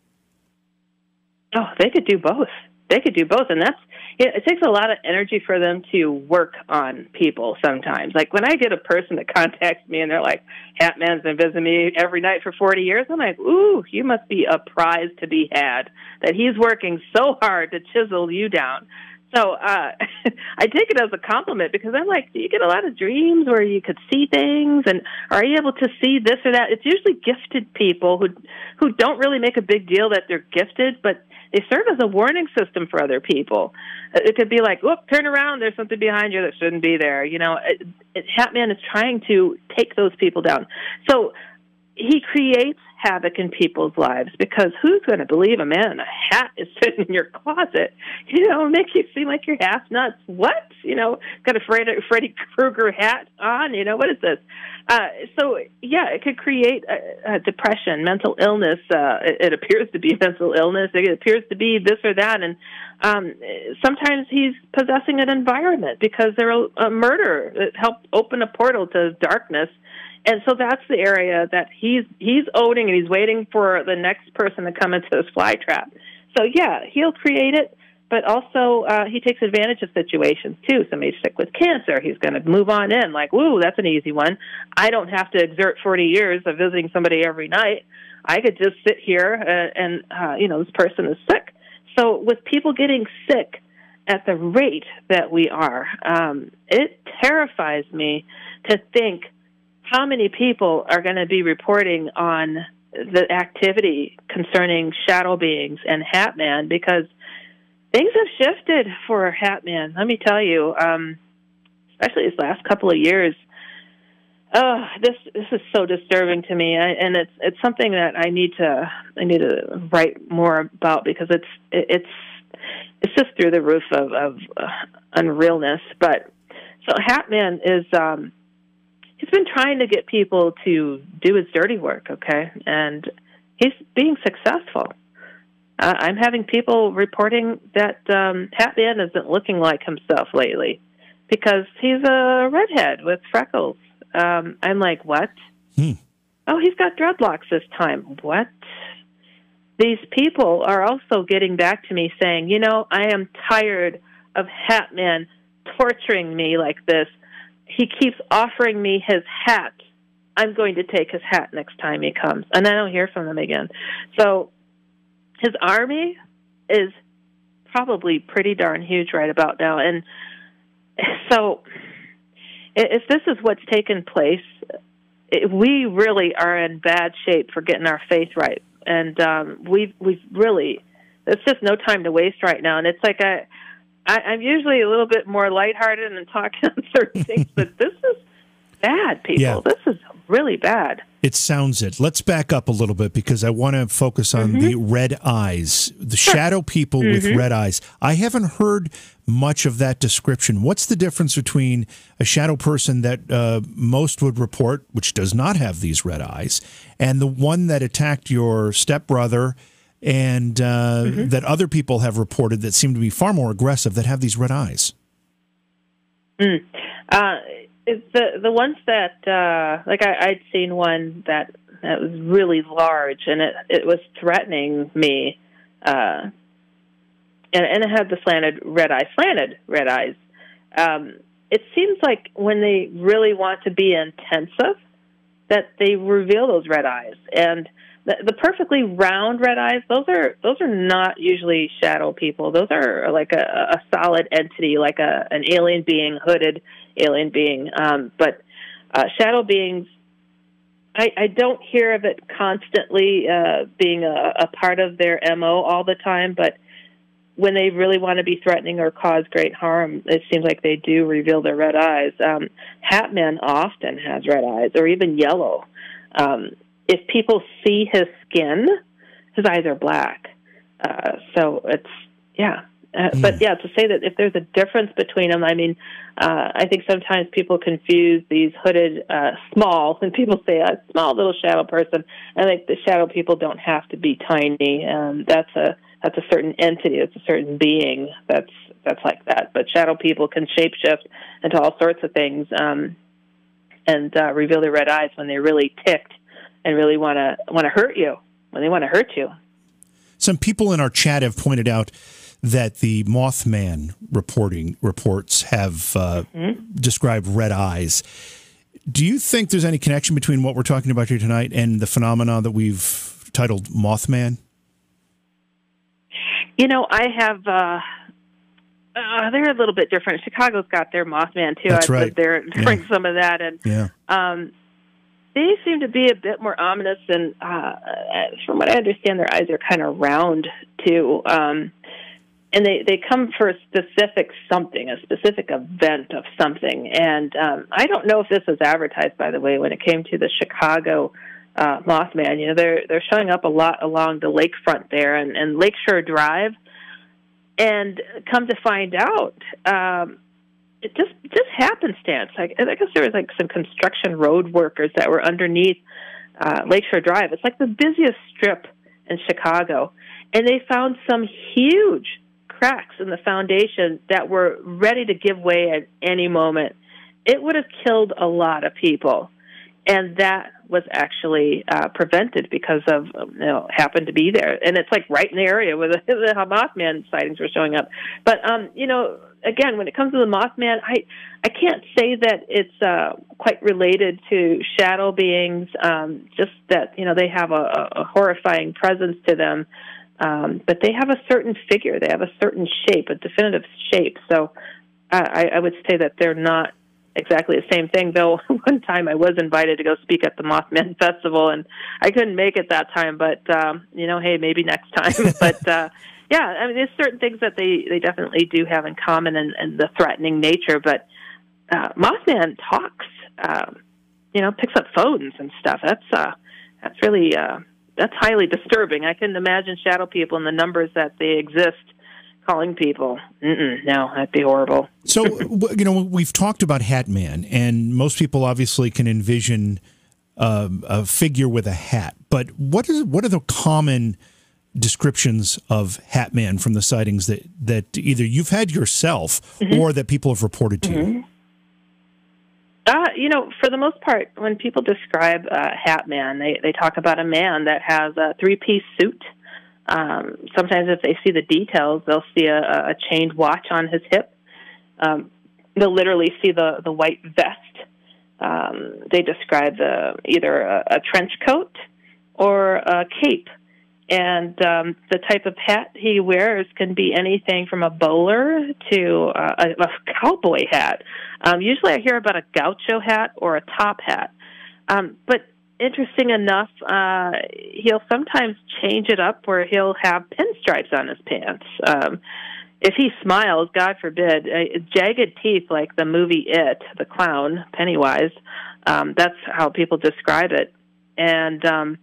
Oh, they could do both. They could do both, and it takes a lot of energy for them to work on people sometimes. Like when I get a person that contacts me and they're like, Hatman's been visiting me every night for 40 years, I'm like, ooh, you must be a prize to be had, that he's working so hard to chisel you down. So I take it as a compliment, because I'm like, do you get a lot of dreams where you could see things, and are you able to see this or that? It's usually gifted people who don't really make a big deal that they're gifted, but they serve as a warning system for other people. It could be like, whoop, turn around, there's something behind you that shouldn't be there. Hatman is trying to take those people down. So he creates havoc in people's lives, because who's going to believe a man in a hat is sitting in your closet? Make you seem like you're half nuts. What? Got a Freddy Krueger hat on? What is this? So, yeah, it could create a depression, mental illness. It appears to be mental illness. It appears to be this or that. And sometimes he's possessing an environment because they're a murder. It helped open a portal to darkness. And so that's the area that he's owning, and he's waiting for the next person to come into his fly trap. So, yeah, he'll create it, but also he takes advantage of situations, too. Somebody's sick with cancer. He's going to move on in, like, woo, that's an easy one. I don't have to exert 40 years of visiting somebody every night. I could just sit here and this person is sick. So with people getting sick at the rate that we are, it terrifies me to think how many people are going to be reporting on the activity concerning shadow beings and Hatman, because things have shifted for Hatman. Let me tell you, especially these last couple of years. Oh, this is so disturbing to me, and it's something that I need to write more about, because it's just through the roof of unrealness. But so Hatman is. He's been trying to get people to do his dirty work, okay? And he's being successful. I'm having people reporting that Hatman isn't looking like himself lately because he's a redhead with freckles. I'm like, what? Oh, he's got dreadlocks this time. What? These people are also getting back to me saying, I am tired of Hatman torturing me like this. He keeps offering me his hat. I'm going to take his hat next time he comes. And I don't hear from him again. So his army is probably pretty darn huge right about now. And so if this is what's taken place, we really are in bad shape for getting our faith right, and we've really, there's just no time to waste right now. And it's like I'm usually a little bit more lighthearted and talking on certain things, but this is bad, people. Yeah. This is really bad. It sounds it. Let's back up a little bit because I want to focus on the red eyes, the shadow people with red eyes. I haven't heard much of that description. What's the difference between a shadow person that most would report, which does not have these red eyes, and the one that attacked your stepbrother and that other people have reported that seem to be far more aggressive that have these red eyes? It's the ones that, like I'd seen one that was really large, and it was threatening me, and it had the slanted red eyes. It seems like when they really want to be intensive, that they reveal those red eyes, and the perfectly round red eyes, those are not usually shadow people. Those are like a solid entity, like an alien being, hooded alien being. But shadow beings, I don't hear of it constantly being a part of their MO all the time, but when they really want to be threatening or cause great harm, it seems like they do reveal their red eyes. Hatman often has red eyes, or even yellow. If people see his skin, his eyes are black. So it's, yeah. But, yeah, to say that if there's a difference between them, I mean, I think sometimes people confuse these hooded small, when people say a small little shadow person, I think the shadow people don't have to be tiny. That's a certain entity, it's a certain being that's like that. But shadow people can shapeshift into all sorts of things and reveal their red eyes when they're really ticked and really want to hurt you, when they want to hurt you. Some people in our chat have pointed out that the Mothman reports have described red eyes. Do you think there's any connection between what we're talking about here tonight and the phenomena that we've titled Mothman? You know, I have... they're a little bit different. Chicago's got their Mothman, too. That's I've right. lived there during some of that. And they seem to be a bit more ominous, and from what I understand, their eyes are kind of round, too. And they come for a specific something, a specific event of something. And I don't know if this was advertised, by the way, when it came to the Chicago Mothman. You know, they're showing up a lot along the lakefront there and Lakeshore Drive. And come to find out, it just happenstance. I guess there was like some construction road workers that were underneath Lakeshore Drive. It's like the busiest strip in Chicago, and they found some huge cracks in the foundation that were ready to give way at any moment. It would have killed a lot of people, and that was actually prevented because of, happened to be there. And it's like right in the area where the Mothman sightings were showing up. But, again, when it comes to the Mothman, I can't say that it's quite related to shadow beings, just that, they have a horrifying presence to them. But they have a certain figure. They have a certain shape, a definitive shape. So I would say that they're not exactly the same thing, though. One time I was invited to go speak at the Mothman Festival, and I couldn't make it that time, but, hey, maybe next time. But, yeah, I mean, there's certain things that they definitely do have in common and the threatening nature, but Mothman talks, picks up phones and stuff. That's really, that's highly disturbing. I couldn't imagine shadow people and the numbers that they exist calling people. No, that'd be horrible. So, we've talked about Hatman, and most people obviously can envision a figure with a hat. But what are the common descriptions of Hatman from the sightings that either you've had yourself or that people have reported to you? For the most part, when people describe Hatman, they talk about a man that has a three-piece suit. Sometimes if they see the details, they'll see a chained watch on his hip. They'll literally see the white vest. They describe either a trench coat or a cape. And the type of hat he wears can be anything from a bowler to a cowboy hat. Usually I hear about a gaucho hat or a top hat. But interesting enough, he'll sometimes change it up where he'll have pinstripes on his pants. If he smiles, God forbid, jagged teeth like the movie It, the clown, Pennywise, that's how people describe it. And,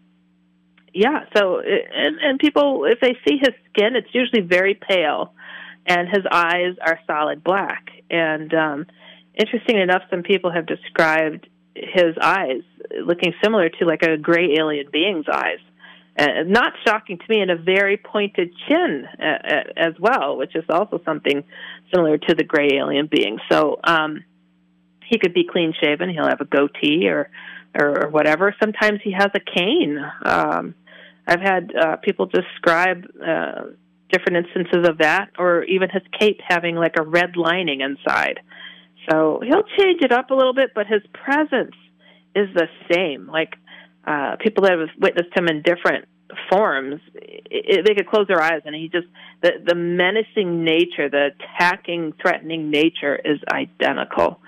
and people, if they see his skin, it's usually very pale, and his eyes are solid black. And interesting enough, some people have described his eyes looking similar to like a gray alien being's eyes. Not shocking to me, and a very pointed chin as well, which is also something similar to the gray alien being. So he could be clean-shaven. He'll have a goatee or whatever. Sometimes he has a cane. I've had people describe different instances of that, or even his cape having like a red lining inside. So he'll change it up a little bit, but his presence is the same. Like people that have witnessed him in different forms, they could close their eyes, and he just the menacing nature, the attacking, threatening nature is identical.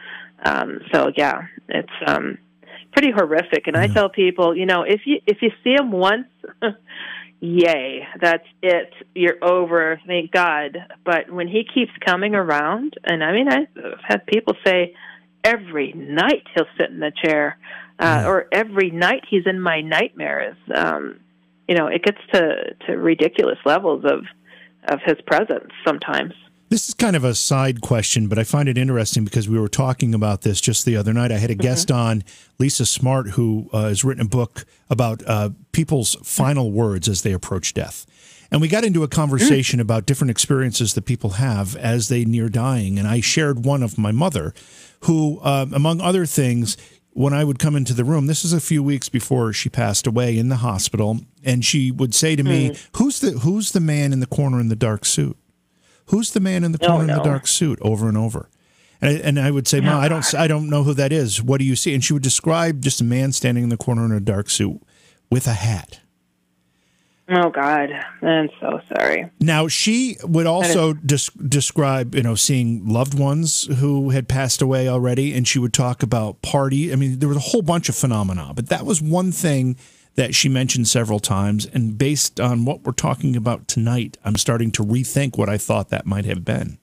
It's pretty horrific. And I tell people, if you see him once, yay, that's it. You're over, thank God. But when he keeps coming around, and I mean, I've had people say every night he'll sit in the chair, or every night he's in my nightmares. It gets to ridiculous levels of his presence sometimes. This is kind of a side question, but I find it interesting because we were talking about this just the other night. I had a guest on, Lisa Smart, who has written a book about people's final words as they approach death. And we got into a conversation about different experiences that people have as they near dying. And I shared one of my mother, who, among other things, when I would come into the room, this is a few weeks before she passed away in the hospital, and she would say to me, who's the man in the corner in the dark suit? Who's the man in the corner in the dark suit? Over and over. And I would say, Ma, I don't know who that is. What do you see? And she would describe just a man standing in the corner in a dark suit with a hat. Oh, God. I'm so sorry. Now, she would also describe, seeing loved ones who had passed away already, and she would talk about party. I mean, there was a whole bunch of phenomena, but that was one thing that she mentioned several times, and based on what we're talking about tonight, I'm starting to rethink what I thought that might have been.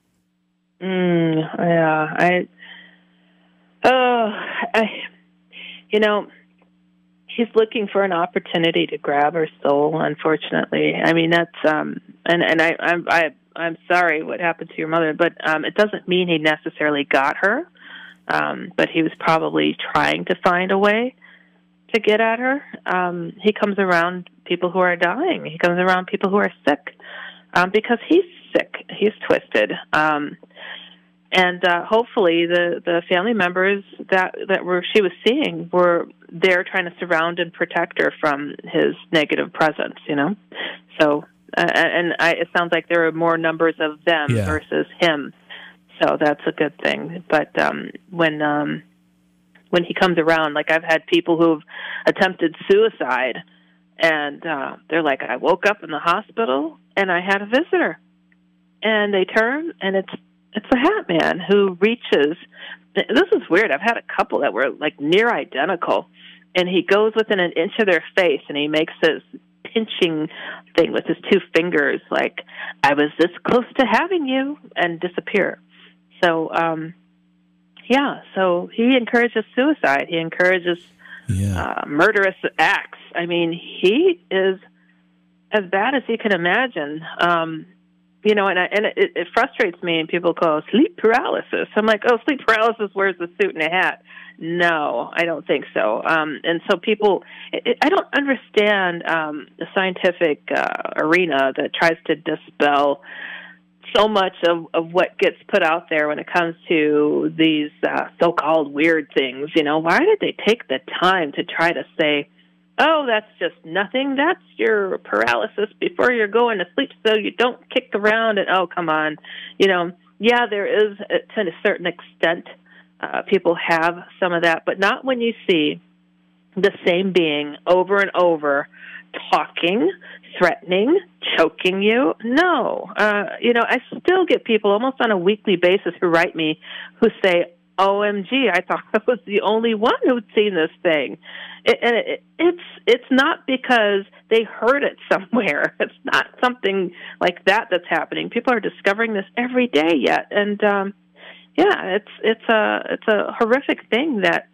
He's looking for an opportunity to grab her soul, unfortunately. I mean, that's, I'm sorry what happened to your mother, but it doesn't mean he necessarily got her, but he was probably trying to find a way to get at her. He comes around people who are dying. He comes around people who are sick, because he's sick. He's twisted. And hopefully the family members that she was seeing were there trying to surround and protect her from his negative presence, So, it sounds like there are more numbers of them versus him. So that's a good thing. But when he comes around, like I've had people who've attempted suicide, and they're like, I woke up in the hospital and I had a visitor, and they turn and it's a hat man who reaches. This is weird. I've had a couple that were like near identical, and he goes within an inch of their face and he makes this pinching thing with his two fingers, like, I was this close to having you, and disappear. So, so he encourages suicide. He encourages murderous acts. I mean, he is as bad as you can imagine. It frustrates me, and people call it sleep paralysis. I'm like, oh, sleep paralysis wears a suit and a hat. No, I don't think so. And so people, I don't understand the scientific arena that tries to dispel so much of what gets put out there when it comes to these so-called weird things. Why did they take the time to try to say, oh, that's just nothing. That's your paralysis before you're going to sleep so you don't kick around. And, oh, come on. There is, to a certain extent, people have some of that, but not when you see the same being over and over talking, threatening, choking you. No. I still get people almost on a weekly basis who write me who say, OMG, I thought I was the only one who'd seen this thing. It's not because they heard it somewhere. It's not something like that that's happening. People are discovering this every day yet, and it's a horrific thing that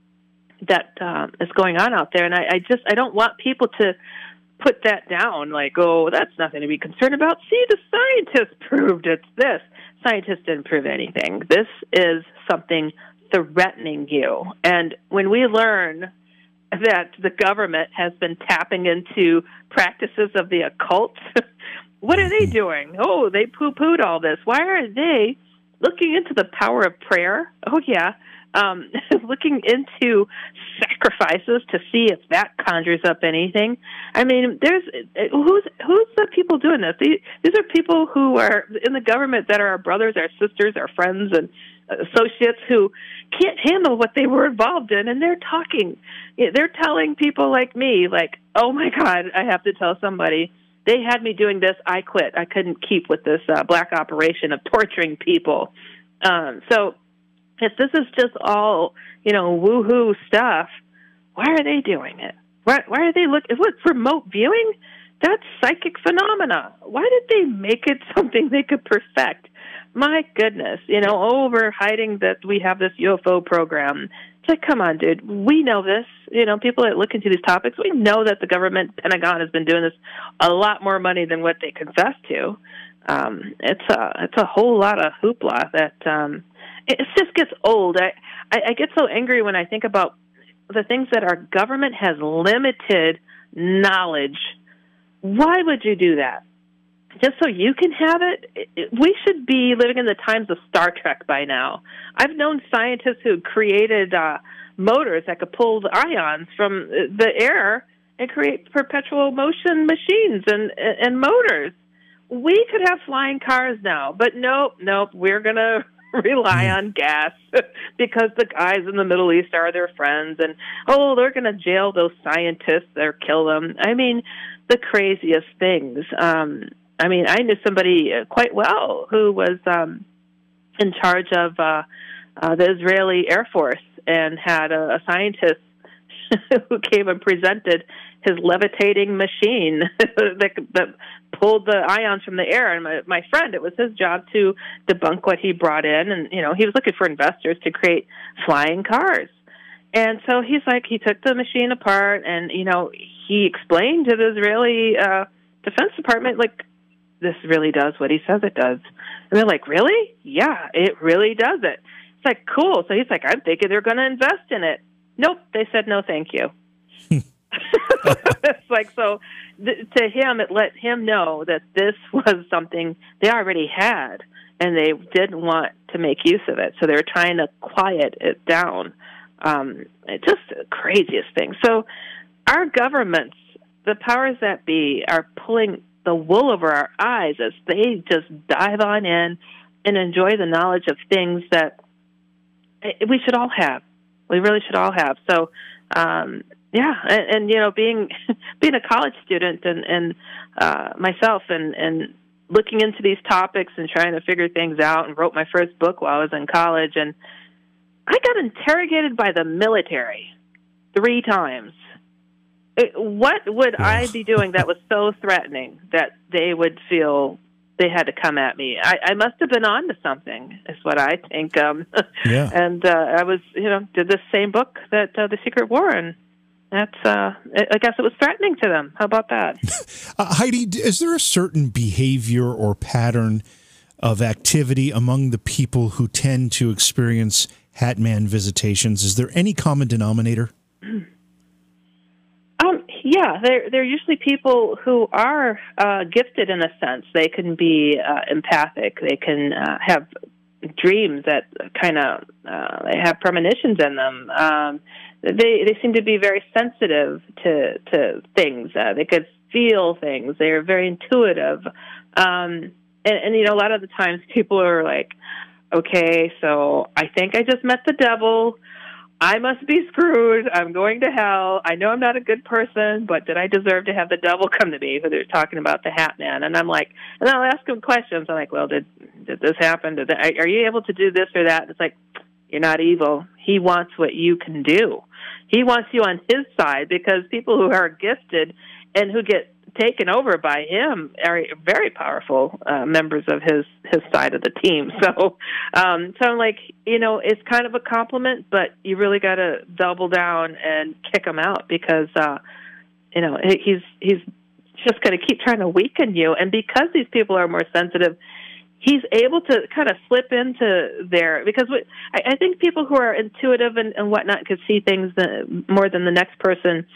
is going on out there. And I don't want people to put that down, like, oh, that's nothing to be concerned about. See, the scientists proved it's this. Scientists didn't prove anything. This is something threatening you. And when we learn that the government has been tapping into practices of the occult, what are they doing? Oh, they poo-pooed all this. Why are they looking into the power of prayer? Oh, yeah. Looking into sacrifices to see if that conjures up anything. I mean, who's the people doing this? These are people who are in the government that are our brothers, our sisters, our friends, and associates who can't handle what they were involved in, and they're talking. They're telling people like me, like, oh my God, I have to tell somebody. They had me doing this. I quit. I couldn't keep with this black operation of torturing people. So if this is just all, woo-hoo stuff, why are they doing it? Why are they looking? Is it remote viewing? That's psychic phenomena. Why did they make it something they could perfect? My goodness, we're hiding that we have this UFO program. It's like, come on, dude. We know this. People that look into these topics, we know that the government, Pentagon, has been doing this a lot more money than what they confess to. It's a whole lot of hoopla that it just gets old. I get so angry when I think about the things that our government has limited knowledge. Why would you do that? Just so you can have it? We should be living in the times of Star Trek by now. I've known scientists who created motors that could pull the ions from the air and create perpetual motion machines and motors. We could have flying cars now, but nope, we're going to rely on gas because the guys in the Middle East are their friends, and, they're going to jail those scientists or kill them. I mean, the craziest things. I knew somebody quite well who was in charge of the Israeli Air Force and had a scientist who came and presented his levitating machine that pulled the ions from the air. And my friend, it was his job to debunk what he brought in. And, he was looking for investors to create flying cars. And so he took the machine apart and, he explained to the Israeli Defense Department, this really does what he says it does. And they're like, really? Yeah, it really does it. It's like, cool. So he's like, I'm thinking they're going to invest in it. Nope. They said, no, thank you. It's like, so to him, it let him know that this was something they already had and they didn't want to make use of it. So they were trying to quiet it down. It's just the craziest thing. So our governments, the powers that be, are pulling the wool over our eyes as they just dive on in and enjoy the knowledge of things that we should all have. We really should all have. So, being a college student and myself and looking into these topics and trying to figure things out, and wrote my first book while I was in college, and I got interrogated by the military 3 times. What would I be doing that was so threatening that they would feel they had to come at me? I must have been on to something, is what I think. Yeah. And I was, did this same book that The Secret War, and that's, I guess it was threatening to them. How about that? Heidi, is there a certain behavior or pattern of activity among the people who tend to experience Hat Man visitations? Is there any common denominator? Yeah, they're usually people who are gifted in a sense. They can be empathic. They can have dreams that kind of they have premonitions in them. They seem to be very sensitive to things. They could feel things. They are very intuitive. And a lot of the times people are like, okay, so I think I just met the devil. I must be screwed. I'm going to hell. I know I'm not a good person, but did I deserve to have the devil come to me? They're talking about the Hat Man. And I'm like, and I'll ask them questions. I'm like, well, did this happen? Are you able to do this or that? And it's like, You're not evil. He wants what you can do. He wants you on his side, because people who are gifted and who get taken over by him are very powerful members of his side of the team. So I'm like, it's kind of a compliment, but you really got to double down and kick him out, because he's just going to keep trying to weaken you. And because these people are more sensitive, he's able to kind of slip into there, because I think people who are intuitive and whatnot could see things more than the next person.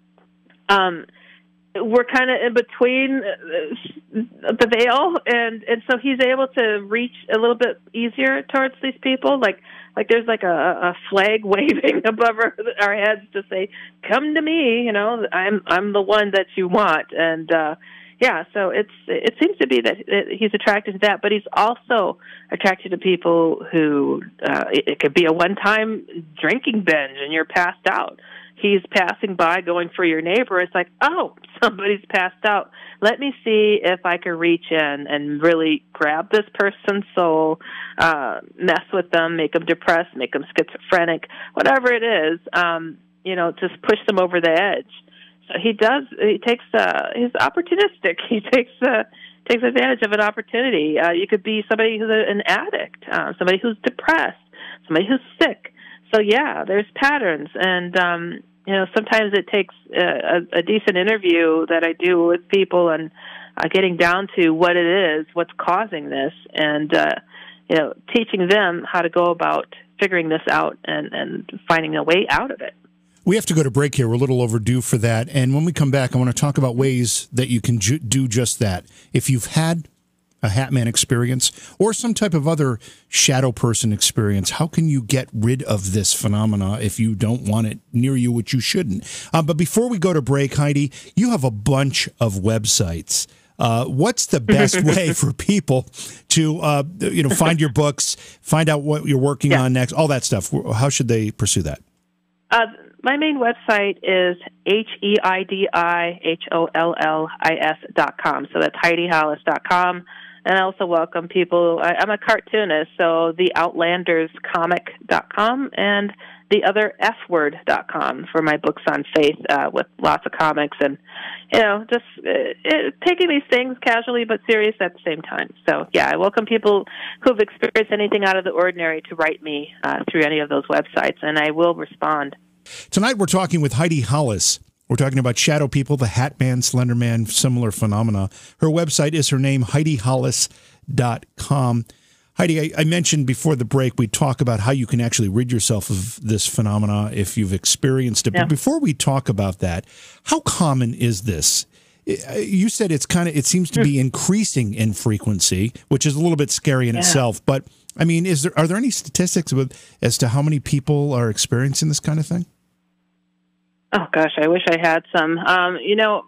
We're kind of in between the veil, and so he's able to reach a little bit easier towards these people. Like there's like a flag waving above our heads to say, "Come to me," I'm the one that you want. And so it seems to be that he's attracted to that, but he's also attracted to people who it could be a one-time drinking binge and you're passed out. He's passing by, going for your neighbor. It's like, oh, somebody's passed out. Let me see if I can reach in and really grab this person's soul, mess with them, make them depressed, make them schizophrenic, whatever it is, just push them over the edge. So he's opportunistic. He takes advantage of an opportunity. You could be somebody who's an addict, somebody who's depressed, somebody who's sick. So there's patterns, and sometimes it takes a decent interview that I do with people, and getting down to what it is, what's causing this, and teaching them how to go about figuring this out and finding a way out of it. We have to go to break here. We're a little overdue for that, and when we come back, I want to talk about ways that you can do just that. If you've had a Hatman experience or some type of other shadow person experience, how can you get rid of this phenomena if you don't want it near you, which you shouldn't? But before we go to break, Heidi, you have a bunch of websites. What's the best way for people to find your books, find out what you're working on next, all that stuff? How should they pursue that? My main website is HeidiHollis.com. So that's HeidiHollis.com. And I also welcome people. I'm a cartoonist, so theoutlanderscomic.com and theotherfword.com for my books on faith with lots of comics and, just taking these things casually but serious at the same time. So, I welcome people who've experienced anything out of the ordinary to write me through any of those websites, and I will respond. Tonight we're talking with Heidi Hollis. We're talking about shadow people, the Hat Man, Slender Man, similar phenomena. Her website is her name, HeidiHollis.com. Heidi, I mentioned before the break, we talk about how you can actually rid yourself of this phenomena if you've experienced it. Yeah. But before we talk about that, how common is this? You said it seems to be increasing in frequency, which is a little bit scary in itself. But I mean, are there any statistics as to how many people are experiencing this kind of thing? Oh gosh, I wish I had some. As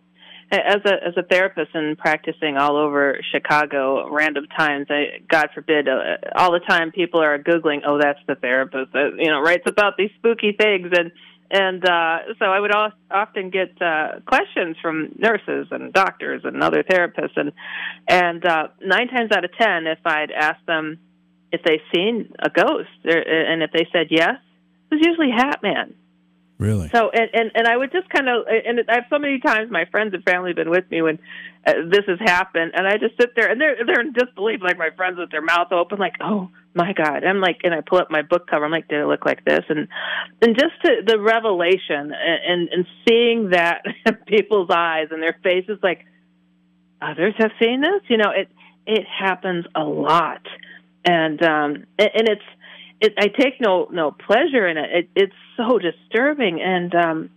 a therapist and practicing all over Chicago, random times, God forbid, all the time people are Googling, oh, that's the therapist that, writes about these spooky things. And so I would often get questions from nurses and doctors and other therapists. And 9 times out of 10, if I'd asked them if they've seen a ghost, and if they said yes, it was usually Hatman. Really? So, and I would just kind of, and I have so many times my friends and family have been with me when this has happened, and I just sit there, and they're in disbelief, like my friends with their mouth open, like, oh my God. I'm like, and I pull up my book cover, I'm like, did it look like this? And just the revelation and seeing that in people's eyes and their faces, like, others have seen this? It happens a lot. And it's, I take no pleasure in it. It's so disturbing, and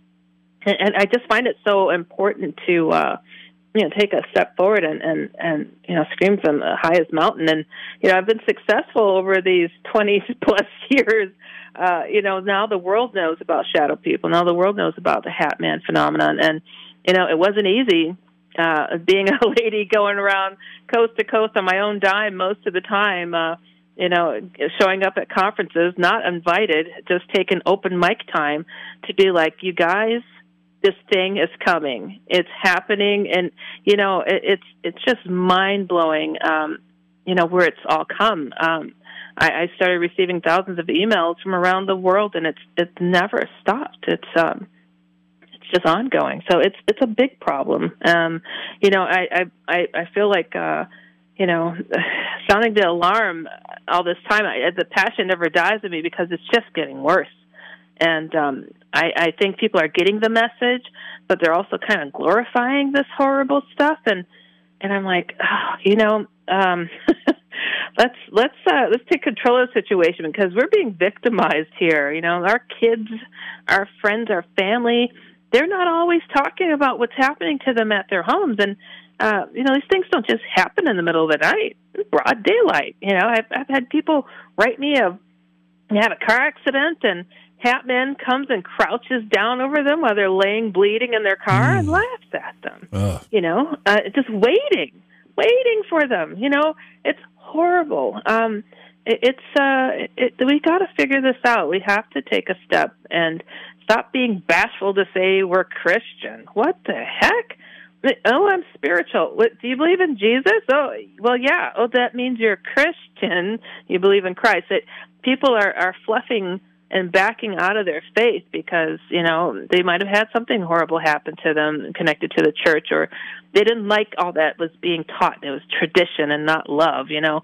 I just find it so important to take a step forward and scream from the highest mountain. And I've been successful over these 20 plus years. Now the world knows about shadow people. Now the world knows about the Hatman phenomenon, and it wasn't easy. Being a lady going around coast to coast on my own dime most of the time. Showing up at conferences, not invited, just taking open mic time to be like, you guys, this thing is coming. It's happening. And, it's just mind blowing, where it's all come. I started receiving thousands of emails from around the world, and it's never stopped. It's just ongoing. So it's a big problem. You know, I feel like sounding the alarm all this time. The passion never dies in me because it's just getting worse. And I think people are getting the message, but they're also kind of glorifying this horrible stuff. And I'm like, let's take control of the situation, because we're being victimized here. You know, our kids, our friends, our family, they're not always talking about what's happening to them at their homes. And these things don't just happen in the middle of the night, broad daylight. You know, I've had people write me they had a car accident, and Hatman comes and crouches down over them while they're laying bleeding in their car and laughs at them. Just waiting for them. You know, it's horrible. We got to figure this out. We have to take a step and stop being bashful to say we're Christian. What the heck? Oh, I'm spiritual. What, do you believe in Jesus? Oh, well, yeah. Oh, that means you're a Christian. You believe in Christ. People are fluffing and backing out of their faith because, you know, they might have had something horrible happen to them connected to the church, or they didn't like all that was being taught. It was tradition and not love, you know.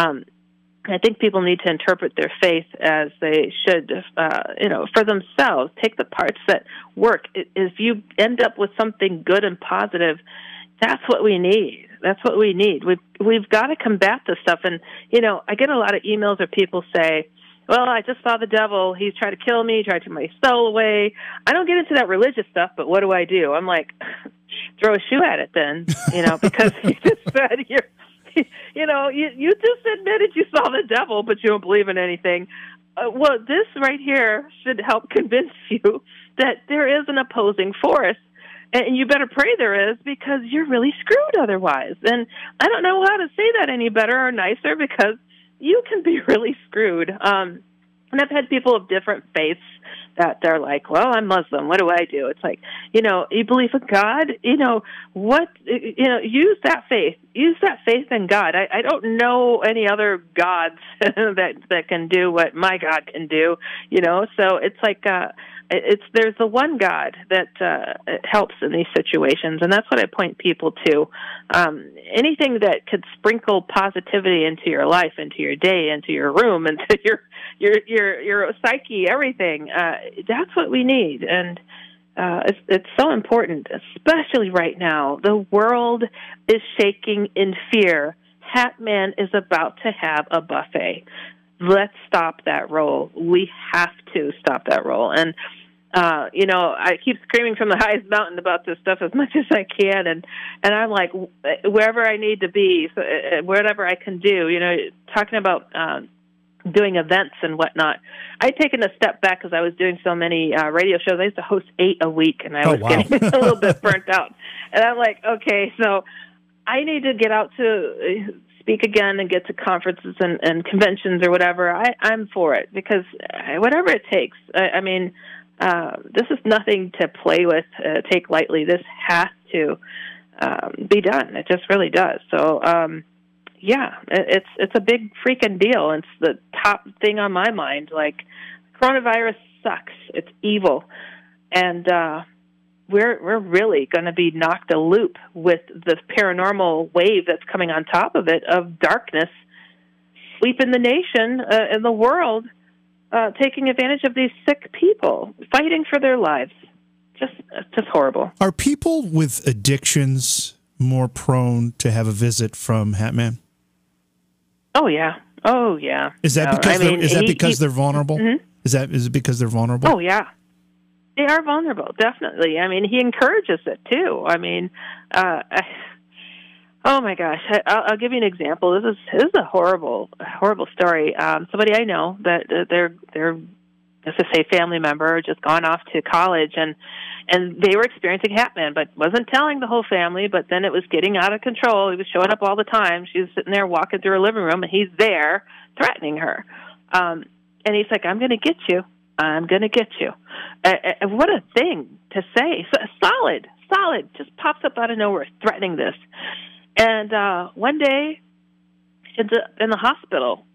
I think people need to interpret their faith as they should, for themselves. Take the parts that work. If you end up with something good and positive, that's what we need. That's what we need. We've got to combat this stuff. And, you know, I get a lot of emails where people say, well, I just saw the devil. He's tried to kill me, tried to take my soul away. I don't get into that religious stuff, but what do I do? I'm like, throw a shoe at it then, you know, because you just said you just admitted you saw the devil, but you don't believe in anything. Well, this right here should help convince you that there is an opposing force, and you better pray there is, because you're really screwed otherwise. And I don't know how to say that any better or nicer, because you can be really screwed. And I've had people of different faiths that they're like, well, I'm Muslim. What do I do? It's like, you know, you believe in God? You know, use that faith. Use that faith in God. I don't know any other gods that can do what my God can do, you know? So it's like, there's the one God that helps in these situations, and that's what I point people to. Anything that could sprinkle positivity into your life, into your day, into your room, into your psyche, everything. That's what we need, and it's so important, especially right now. The world is shaking in fear. Hatman is about to have a buffet. Let's stop that roll. We have to stop that roll. And I keep screaming from the highest mountain about this stuff as much as I can, and I'm like, wherever I need to be, so whatever I can do, you know, talking about doing events and whatnot. I'd taken a step back because I was doing so many radio shows. I used to host 8 a week, and I was getting a little bit burnt out. And I'm like, okay, so I need to get out to speak again and get to conferences and conventions or whatever. I'm for it, because whatever it takes. I mean, this is nothing to play with, take lightly. This has to be done. It just really does. So, it's a big freaking deal. It's the top thing on my mind. Like, coronavirus sucks. It's evil, and we're really going to be knocked a loop with the paranormal wave that's coming on top of it, of darkness sweeping the nation and the world. Taking advantage of these sick people, fighting for their lives. Just horrible. Are people with addictions more prone to have a visit from Hatman? Oh yeah. Is that because they're vulnerable? Mm-hmm. Is it because they're vulnerable? Oh yeah, they are vulnerable. Definitely. I mean, he encourages it too. I mean, oh my gosh! I'll give you an example. This is a horrible story. Somebody I know that they're let's just say family member, just gone off to college, and they were experiencing Hatman, but wasn't telling the whole family. But then it was getting out of control. He was showing up all the time. She was sitting there walking through her living room, and he's there threatening her. And he's like, "I'm going to get you. I'm going to get you." What a thing to say! Solid, just pops up out of nowhere, threatening this. And one day, in the hospital,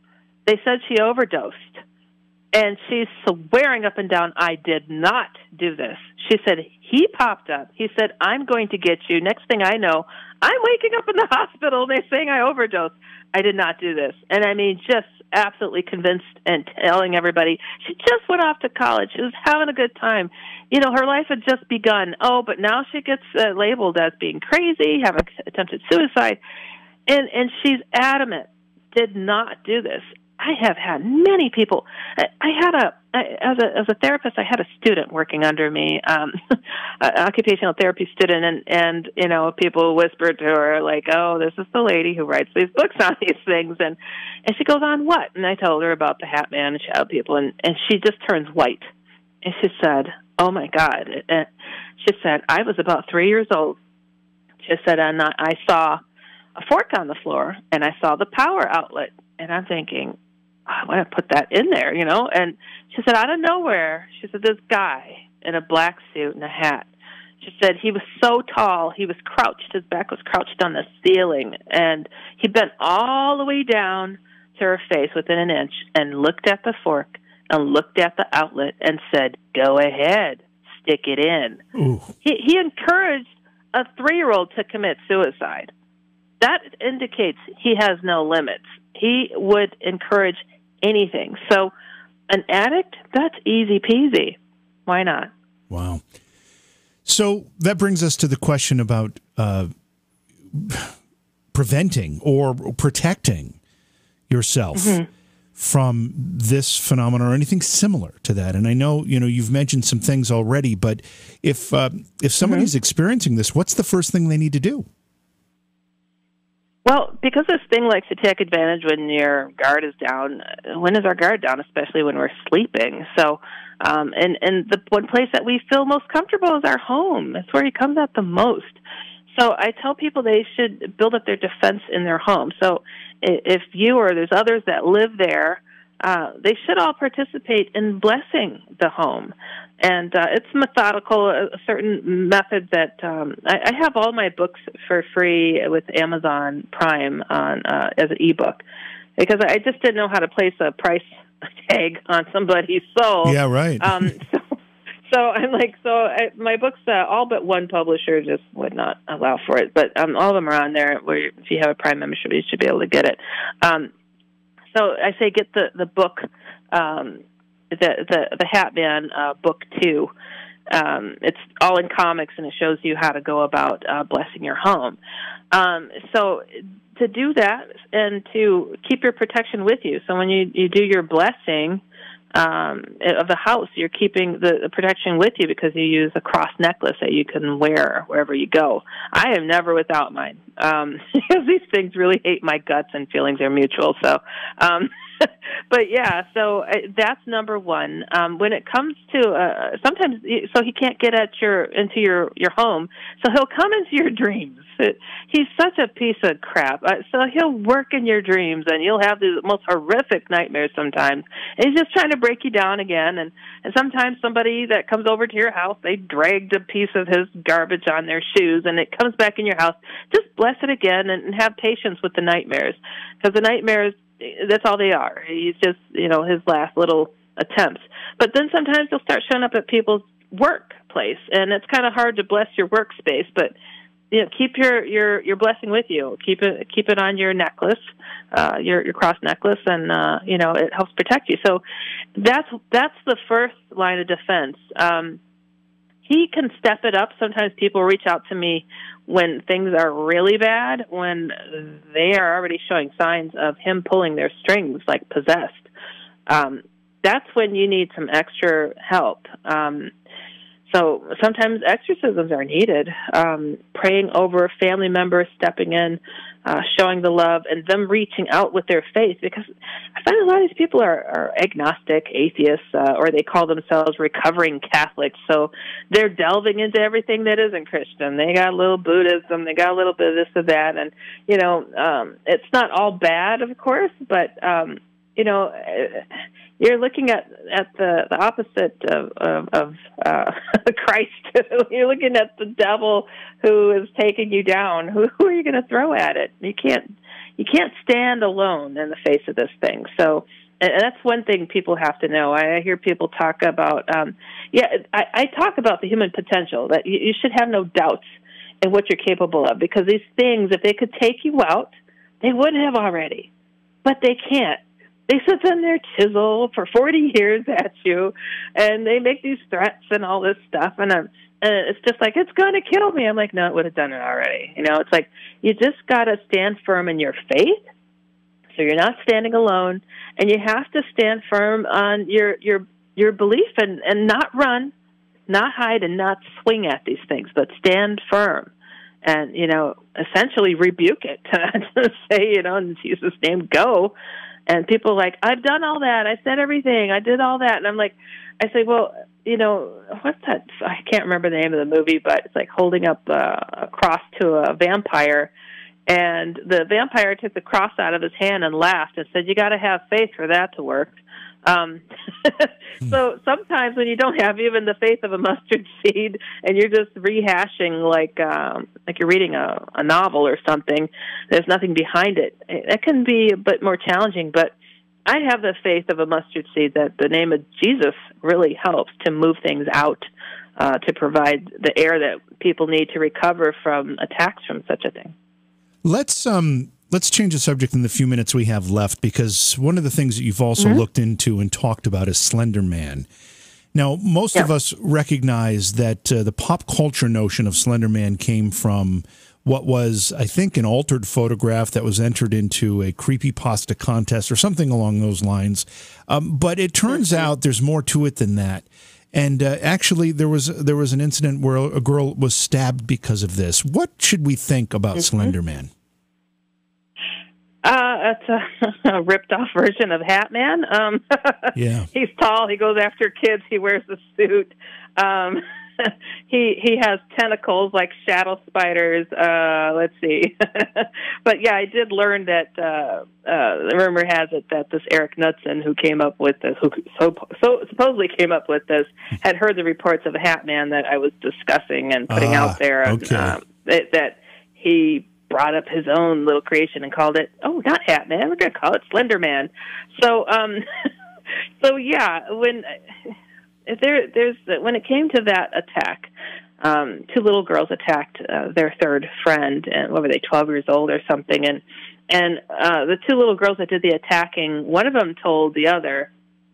they said she overdosed. And she's swearing up and down, I did not do this. She said, he popped up. He said, I'm going to get you. Next thing I know, I'm waking up in the hospital and they're saying I overdosed. I did not do this. And I mean, just absolutely convinced and telling everybody. She just went off to college. She was having a good time. You know, her life had just begun. Oh, but now she gets labeled as being crazy, having attempted suicide. And she's adamant, did not do this. I have had many people. As a therapist, I had a student working under me, an occupational therapy student, and you know, people whispered to her like, "Oh, this is the lady who writes these books on these things," and she goes on what? And I told her about the Hat Man and Shadow People, and she just turns white, and she said, "Oh my God!" And she said, "I was about 3 years old." She said, "And I saw a fork on the floor, and I saw the power outlet, and I'm thinking, I want to put that in there, you know." And she said, out of nowhere, she said, this guy in a black suit and a hat. She said he was so tall, he was crouched. His back was crouched on the ceiling, and he bent all the way down to her face within an inch and looked at the fork and looked at the outlet and said, "Go ahead, stick it in." Ooh. He encouraged a 3-year-old to commit suicide. That indicates he has no limits. He would encourage anything. So an addict, that's easy peasy. Why not? Wow. So that brings us to the question about preventing or protecting yourself from this phenomenon or anything similar to that. And I know, you know, you've mentioned some things already, but if somebody's experiencing this, what's the first thing they need to do? Well, because this thing likes to take advantage when your guard is down. When is our guard down? Especially when we're sleeping. So, and the one place that we feel most comfortable is our home. It's where he comes out the most. So I tell people they should build up their defense in their home. So if you or there's others that live there, they should all participate in blessing the home. And it's methodical, a certain method that I have all my books for free with Amazon Prime on as an ebook, because I just didn't know how to place a price tag on somebody's soul. Yeah, right. So I'm like, my books, all but one publisher just would not allow for it, but all of them are on there. Where if you have a Prime membership, you should be able to get it. So I say get the book. The Hat Man book 2. It's all in comics, and it shows you how to go about blessing your home. So to do that and to keep your protection with you. So when you do your blessing of the house, you're keeping the protection with you because you use a cross necklace that you can wear wherever you go. I am never without mine because these things really hate my guts, and feelings are mutual. So. But yeah, so that's number one. When it comes to sometimes, so he can't get into your home, so he'll come into your dreams. He's such a piece of crap. So he'll work in your dreams, and you'll have the most horrific nightmares sometimes. And he's just trying to break you down again. And sometimes somebody that comes over to your house, they dragged a piece of his garbage on their shoes, and it comes back in your house. Just bless it again and have patience with the nightmares, because the nightmares, that's all they are. He's just, you know, his last little attempts. But then sometimes they'll start showing up at people's workplace, and it's kind of hard to bless your workspace. But you know, keep your blessing with you. Keep it on your necklace, your cross necklace, and you know, it helps protect you. So that's the first line of defense. He can step it up. Sometimes people reach out to me when things are really bad, when they are already showing signs of him pulling their strings, like possessed. That's when you need some extra help. So sometimes exorcisms are needed, praying over family members, stepping in, showing the love, and them reaching out with their faith. Because I find a lot of these people are agnostic, atheists, or they call themselves recovering Catholics. So they're delving into everything that isn't Christian. They got a little Buddhism, they got a little bit of this or that. And, you know, it's not all bad, of course, but, you know, you're looking at the opposite of Christ. You're looking at the devil who is taking you down. Who are you going to throw at it? You you can't stand alone in the face of this thing. So, and that's one thing people have to know. I hear people talk about, I talk about the human potential, that you should have no doubts in what you're capable of, because these things, if they could take you out, they would have already, but they can't. They sit in their chisel for 40 years at you, and they make these threats and all this stuff, and it's just like, it's going to kill me. I'm like, no, it would have done it already. It's like, you just got to stand firm in your faith, so you're not standing alone, and you have to stand firm on your belief and not run, not hide, and not swing at these things, but stand firm and, essentially rebuke it. To say, in Jesus' name, go. And people are like, I've done all that. I said everything. I did all that. And I'm like, I say, well, what's that? I can't remember the name of the movie, but it's like holding up a cross to a vampire. And the vampire took the cross out of his hand and laughed and said, you got to have faith for that to work. So sometimes when you don't have even the faith of a mustard seed and you're just rehashing like you're reading a novel or something, there's nothing behind it. That can be a bit more challenging, but I have the faith of a mustard seed that the name of Jesus really helps to move things out, to provide the air that people need to recover from attacks from such a thing. Let's change the subject in the few minutes we have left, because one of the things that you've also looked into and talked about is Slender Man. Now, most of us recognize that the pop culture notion of Slender Man came from what was, I think, an altered photograph that was entered into a creepypasta contest or something along those lines. But it turns out there's more to it than that. And actually, there was an incident where a girl was stabbed because of this. What should we think about Slender Man? It's a ripped-off version of Hat Man. Yeah. He's tall. He goes after kids. He wears a suit. He has tentacles like shadow spiders. Let's see. But yeah, I did learn that the rumor has it that this Eric Knudsen, who came up with this, who supposedly came up with this, had heard the reports of a Hat Man that I was discussing and putting out there. Okay. That he brought up his own little creation and called it, not Hat Man, we're going to call it Slender Man. So, yeah, when it came to that attack, two little girls attacked their third friend, and what were they, 12 years old or something, and the two little girls that did the attacking, one of them told the other,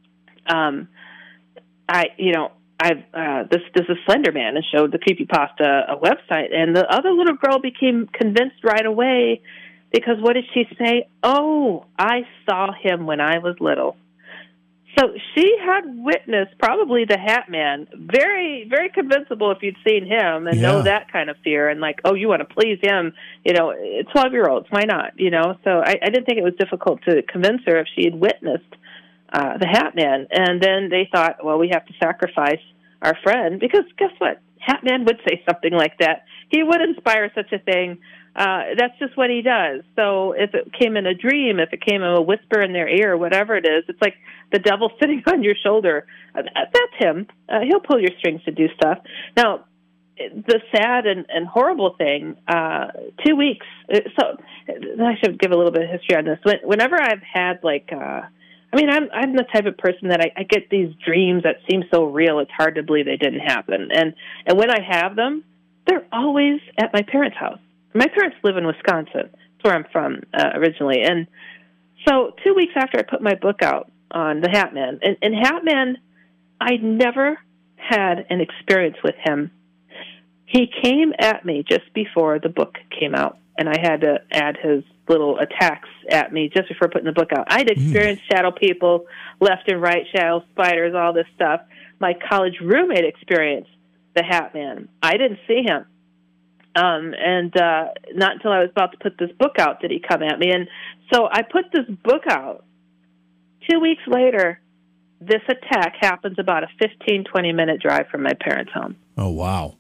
this is Slender Man, and showed the creepypasta a website. And the other little girl became convinced right away, because what did she say? Oh, I saw him when I was little. So she had witnessed probably the Hat Man. Very, very convincible if you'd seen him and know that kind of fear. And like, you want to please him, 12-year-olds, why not? So I didn't think it was difficult to convince her if she had witnessed the Hat Man. And then they thought, well, we have to sacrifice our friend, because guess what? Hat Man would say something like that. He would inspire such a thing. That's just what he does. So if it came in a dream, if it came in a whisper in their ear, whatever it is, it's like the devil sitting on your shoulder. That's him. He'll pull your strings to do stuff. Now, the sad and horrible thing, 2 weeks. So I should give a little bit of history on this. Whenever I've had I'm the type of person that I get these dreams that seem so real, it's hard to believe they didn't happen. And when I have them, they're always at my parents' house. My parents live in Wisconsin. That's where I'm from originally. And so 2 weeks after I put my book out on the Hat Man, and Hat Man, I never had an experience with him. He came at me just before the book came out, and I had to add his little attacks at me just before putting the book out. I'd experienced shadow people left and right, shadow spiders, all this stuff. My college roommate experienced the Hat Man. I didn't see him. And not until I was about to put this book out did he come at me. And so I put this book out. 2 weeks later, this attack happens about a 15, 20-minute drive from my parents' home. Oh, wow.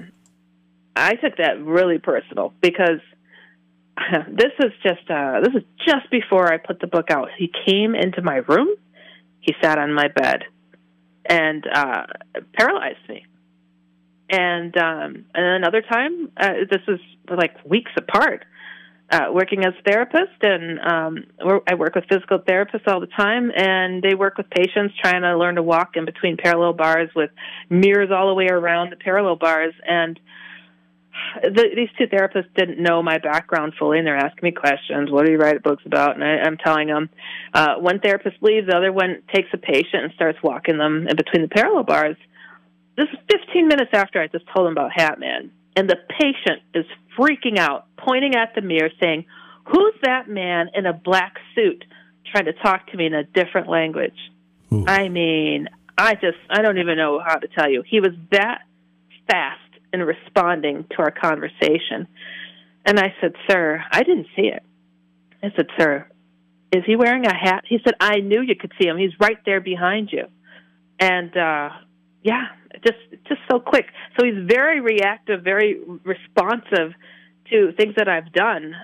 I took that really personal, because this is just before I put the book out. He came into my room. He sat on my bed and paralyzed me. And another time, this is like weeks apart, working as a therapist, and I work with physical therapists all the time, and they work with patients trying to learn to walk in between parallel bars with mirrors all the way around the parallel bars. And these two therapists didn't know my background fully, and they're asking me questions. What do you write books about? And I'm telling them. One therapist leaves, the other one takes a patient and starts walking them in between the parallel bars. This is 15 minutes after I just told them about Hat Man. And the patient is freaking out, pointing at the mirror, saying, "Who's that man in a black suit trying to talk to me in a different language?" Ooh. I mean, I don't even know how to tell you. He was that fast in responding to our conversation. And I said, "Sir, I didn't see it." I said, "Sir, is he wearing a hat?" He said, "I knew you could see him. He's right there behind you." And, yeah, just so quick. So he's very reactive, very responsive to things that I've done.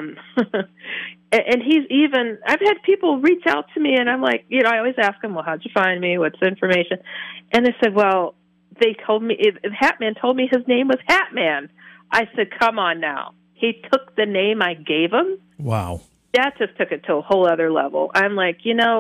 And he's even, I've had people reach out to me, and I'm like, I always ask them, "Well, how'd you find me? What's the information?" And they said, "Well, they told me, Hat Man told me his name was Hat Man." I said, "Come on now." He took the name I gave him. Wow. That just took it to a whole other level. I'm like,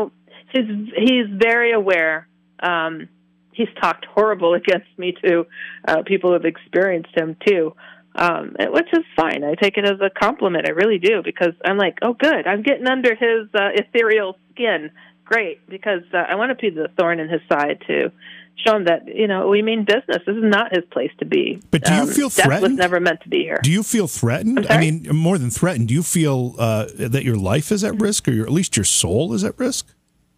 he's very aware. He's talked horrible against me to people who have experienced him too, which is fine. I take it as a compliment. I really do, because I'm like, oh, good. I'm getting under his ethereal skin. Great, because I want to be the thorn in his side to show him that, we mean business. This is not his place to be. But do you feel threatened? Death was never meant to be here. Do you feel threatened? I mean, more than threatened, do you feel that your life is at risk, or at least your soul is at risk?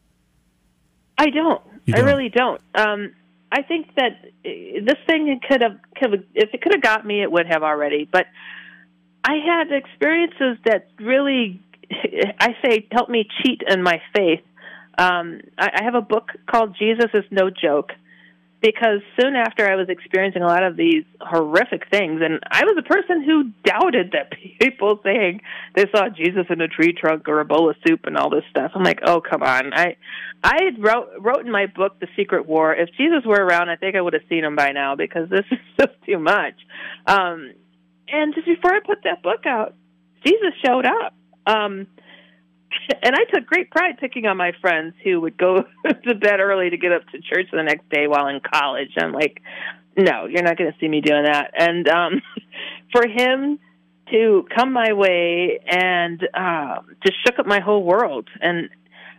I don't. I really don't. I think that this thing could have, if it could have got me, it would have already. But I had experiences that really, I say, helped me cheat in my faith. I have a book called Jesus is No Joke, because soon after I was experiencing a lot of these horrific things, and I was a person who doubted that people saying they saw Jesus in a tree trunk or a bowl of soup and all this stuff. I'm like, oh, come on. I wrote in my book, The Secret War, if Jesus were around, I think I would have seen him by now, because this is just too much. And just before I put that book out, Jesus showed up. And I took great pride picking on my friends who would go to bed early to get up to church the next day while in college. I'm like, no, you're not going to see me doing that. And for him to come my way and just shook up my whole world. And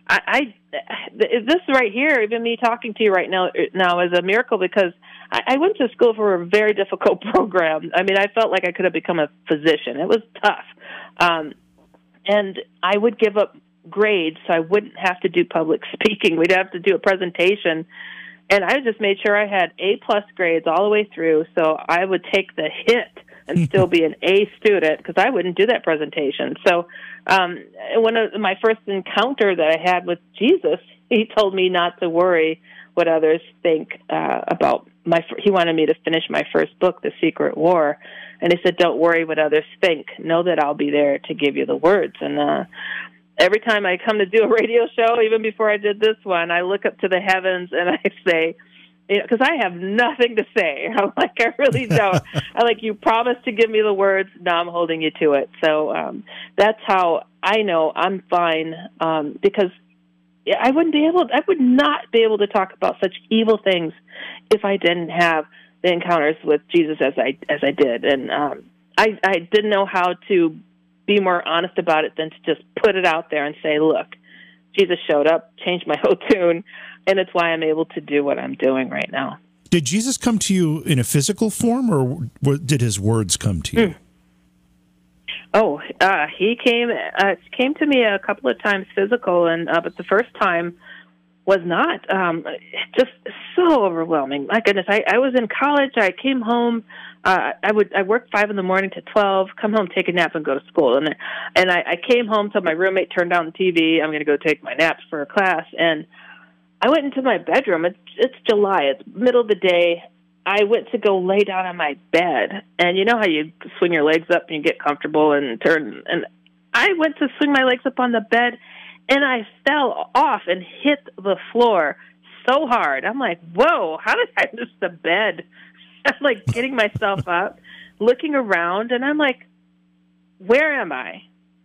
this right here, even me talking to you right now is a miracle, because I went to school for a very difficult program. I mean, I felt like I could have become a physician. It was tough. And I would give up grades so I wouldn't have to do public speaking. We'd have to do a presentation. And I just made sure I had A-plus grades all the way through, so I would take the hit and still be an A student, because I wouldn't do that presentation. So one of my first encounter that I had with Jesus, he told me not to worry what others think about he wanted me to finish my first book, The Secret War. And he said, don't worry what others think. Know that I'll be there to give you the words. And every time I come to do a radio show, even before I did this one, I look up to the heavens and I say, because I have nothing to say. I'm like, I really don't. You promised to give me the words. Now I'm holding you to it. So that's how I know I'm fine, because I would not be able to talk about such evil things if I didn't have the encounters with Jesus as I did. And I didn't know how to be more honest about it than to just put it out there and say, look, Jesus showed up, changed my whole tune, and it's why I'm able to do what I'm doing right now. Did Jesus come to you in a physical form, or did his words come to you? Oh, he came to me a couple of times physical, and but the first time was not. Just so overwhelming. My goodness, I was in college. I came home. I worked 5 in the morning to 12. Come home, take a nap, and go to school. And I came home till my roommate turned down the TV. I'm going to go take my naps for a class, and I went into my bedroom. It's July. It's middle of the day. I went to go lay down on my bed, and you know how you swing your legs up and you get comfortable and turn. And I went to swing my legs up on the bed, and I fell off and hit the floor so hard. I'm like, whoa, how did I miss the bed? I'm like getting myself up, looking around, and I'm like, where am I?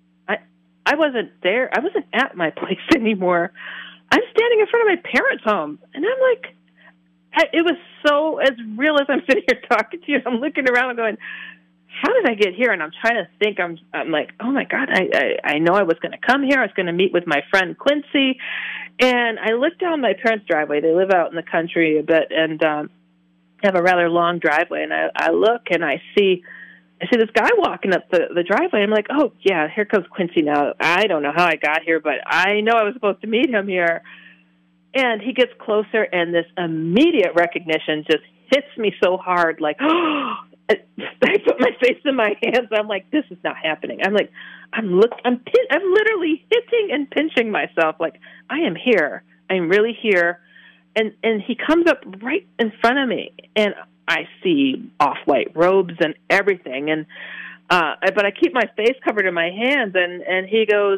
I wasn't there. I wasn't at my place anymore. I'm standing in front of my parents' home, and I'm like, it was so as real as I'm sitting here talking to you. I'm looking around and going, how did I get here? And I'm trying to think. I'm like, oh my God, I know I was going to come here. I was going to meet with my friend Quincy, and I looked down my parents' driveway. They live out in the country a bit, and have a rather long driveway. And I look and I see this guy walking up the driveway. I'm like, oh yeah, here comes Quincy now. I don't know how I got here, but I know I was supposed to meet him here. And he gets closer, and this immediate recognition just hits me so hard, like, oh, I put my face in my hands. I'm like, this is not happening. I'm like, I'm literally hitting and pinching myself, like, I am here. I'm really here. And he comes up right in front of me, and I see off-white robes and everything. And but I keep my face covered in my hands, and he goes,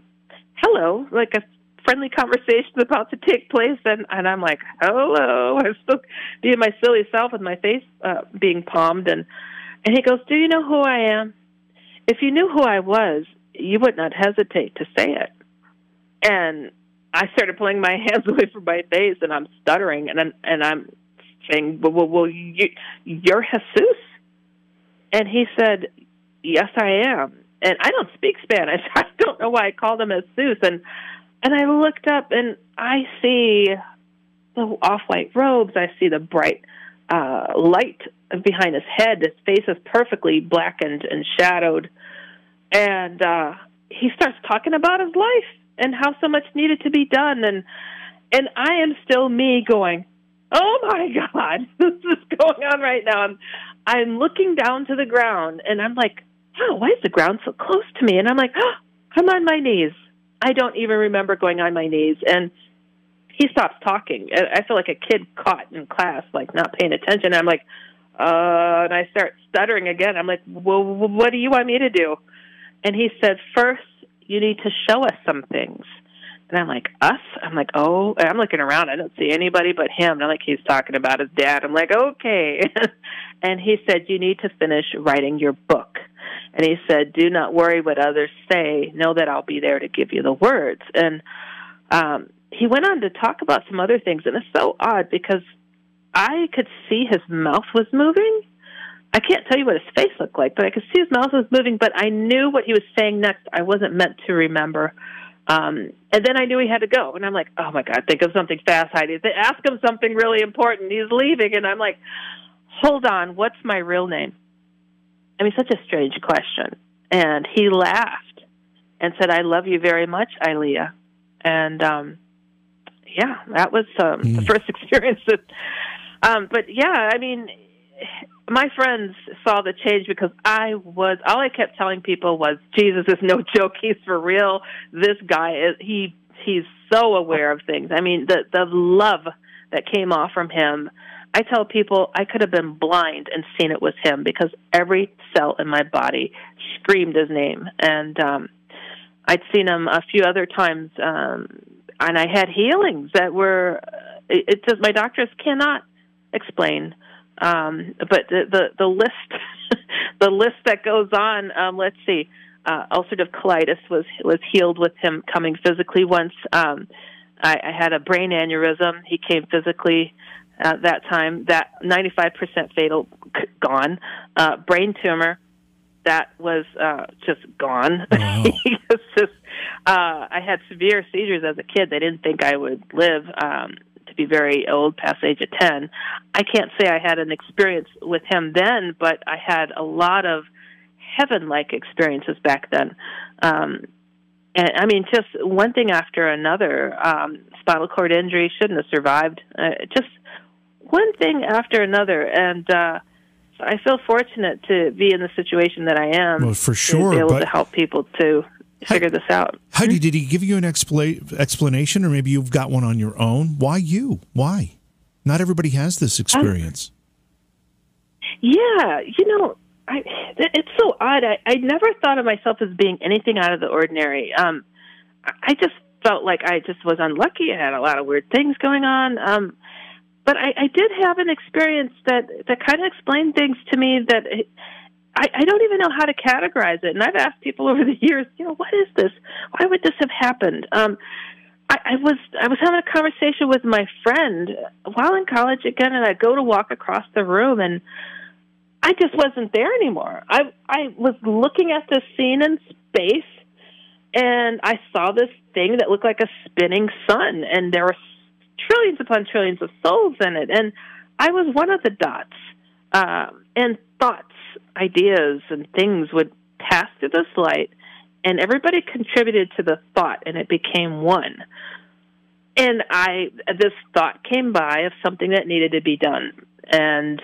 hello, like a friendly conversation about to take place, and I'm like, hello. I'm still being my silly self with my face being palmed, and he goes, do you know who I am? If you knew who I was, you would not hesitate to say it. And I started pulling my hands away from my face, and I'm stuttering, and I'm saying, well, you're Jesus? And he said, yes, I am. And I don't speak Spanish. I don't know why I called him Jesus. And I looked up, and I see the off-white robes. I see the bright light behind his head. His face is perfectly blackened and shadowed. And he starts talking about his life and how so much needed to be done. And I am still me going, oh, my God, this is going on right now. I'm looking down to the ground, and I'm like, oh, why is the ground so close to me? And I'm like, oh, I'm on my knees. I don't even remember going on my knees. And he stops talking. I feel like a kid caught in class, like not paying attention. I'm like, and I start stuttering again. I'm like, well, what do you want me to do? And he said, first, you need to show us some things. And I'm like, us? I'm like, oh, and I'm looking around. I don't see anybody but him. And I'm like, he's talking about his dad. I'm like, okay. And he said, you need to finish writing your book. And he said, do not worry what others say. Know that I'll be there to give you the words. And he went on to talk about some other things. And it's so odd because I could see his mouth was moving. I can't tell you what his face looked like, but I could see his mouth was moving. But I knew what he was saying next. I wasn't meant to remember. And then I knew he had to go. And I'm like, oh, my God, think of something fast, Heidi. Ask him something really important. He's leaving. And I'm like, hold on, what's my real name? I mean, such a strange question. And he laughed and said, I love you very much, Ilea. And, yeah, that was the first experience. But, yeah, I mean, my friends saw the change because all I kept telling people was, Jesus is no joke. He's for real. This guy, he's so aware of things. I mean, the love that came off from him, I tell people I could have been blind and seen it was him because every cell in my body screamed his name. And I'd seen him a few other times, and I had healings that were, it just, my doctors cannot explain. But the list, the list that goes on, let's see, ulcerative colitis was healed with him coming physically once. I had a brain aneurysm. He came physically that time. That 95% fatal, gone. Brain tumor, that was just gone. Wow. I had severe seizures as a kid. They didn't think I would live to be very old, past the age of 10. I can't say I had an experience with him then, but I had a lot of heaven-like experiences back then. And I mean, just one thing after another. Spinal cord injury, shouldn't have survived. Just one thing after another. And I feel fortunate to be in the situation that I am. Well, for sure. To be able to help people to figure this out. Heidi, did he give you an explanation, or maybe you've got one on your own? Why you? Why? Not everybody has this experience. Yeah, it's so odd. I never thought of myself as being anything out of the ordinary. I just felt like I just was unlucky. I had a lot of weird things going on. But I did have an experience that kind of explained things to me that I don't even know how to categorize it. And I've asked people over the years, what is this? Why would this have happened? I was having a conversation with my friend while in college again, and I'd go to walk across the room, and I just wasn't there anymore. I was looking at this scene in space, and I saw this thing that looked like a spinning sun, and there were trillions upon trillions of souls in it, and I was one of the dots. And thoughts, ideas, and things would pass through this light, and everybody contributed to the thought, and it became one. And this thought came by of something that needed to be done, and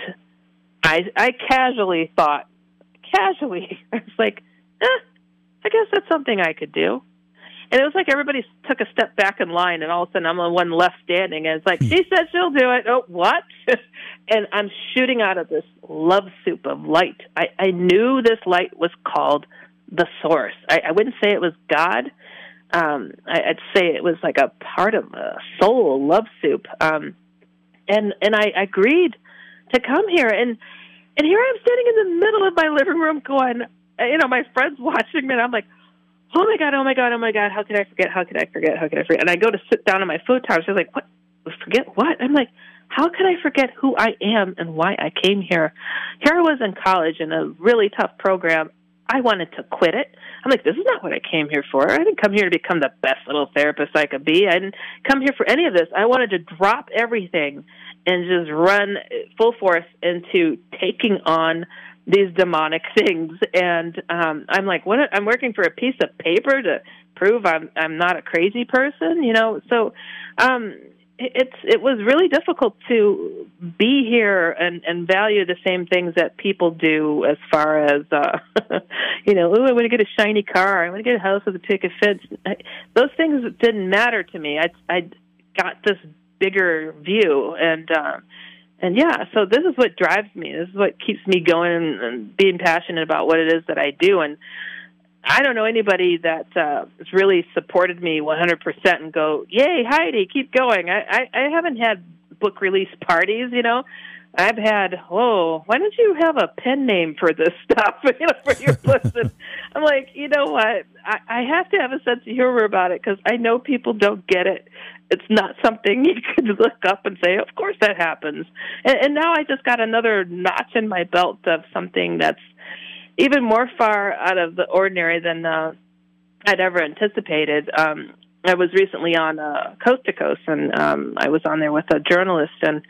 I casually thought, I was like, I guess that's something I could do. And it was like everybody took a step back in line, and all of a sudden I'm the one left standing. And it's like, she said she'll do it. Oh, what? And I'm shooting out of this love soup of light. I knew this light was called the source. I wouldn't say it was God. I'd say it was like a part of a soul love soup. And I agreed to come here. And here I'm sitting in the middle of my living room going, my friend's watching me, and I'm like, oh my God, how could I forget? And I go to sit down on my futon. She's like, what? Forget what? I'm like, how could I forget who I am and why I came here? Here I was in college in a really tough program. I wanted to quit it. I'm like, this is not what I came here for. I didn't come here to become the best little therapist I could be. I didn't come here for any of this. I wanted to drop everything and just run full force into taking on these demonic things. And I'm like, what? I'm working for a piece of paper to prove I'm not a crazy person, So it was really difficult to be here and value the same things that people do, as far as I want to get a shiny car, I want to get a house with a picket fence. Those things didn't matter to me. I got this bigger view, and yeah, so this is what drives me. This is what keeps me going and being passionate about what it is that I do. And I don't know anybody that has really supported me 100% and go, yay, Heidi, keep going. I haven't had book release parties, I've had, why don't you have a pen name for this stuff, for your books? And I'm like, you know what? I have to have a sense of humor about it, because I know people don't get it. It's not something you could look up and say, of course that happens. And now I just got another notch in my belt of something that's even more far out of the ordinary than I'd ever anticipated. I was recently on Coast to Coast, and I was on there with a journalist, and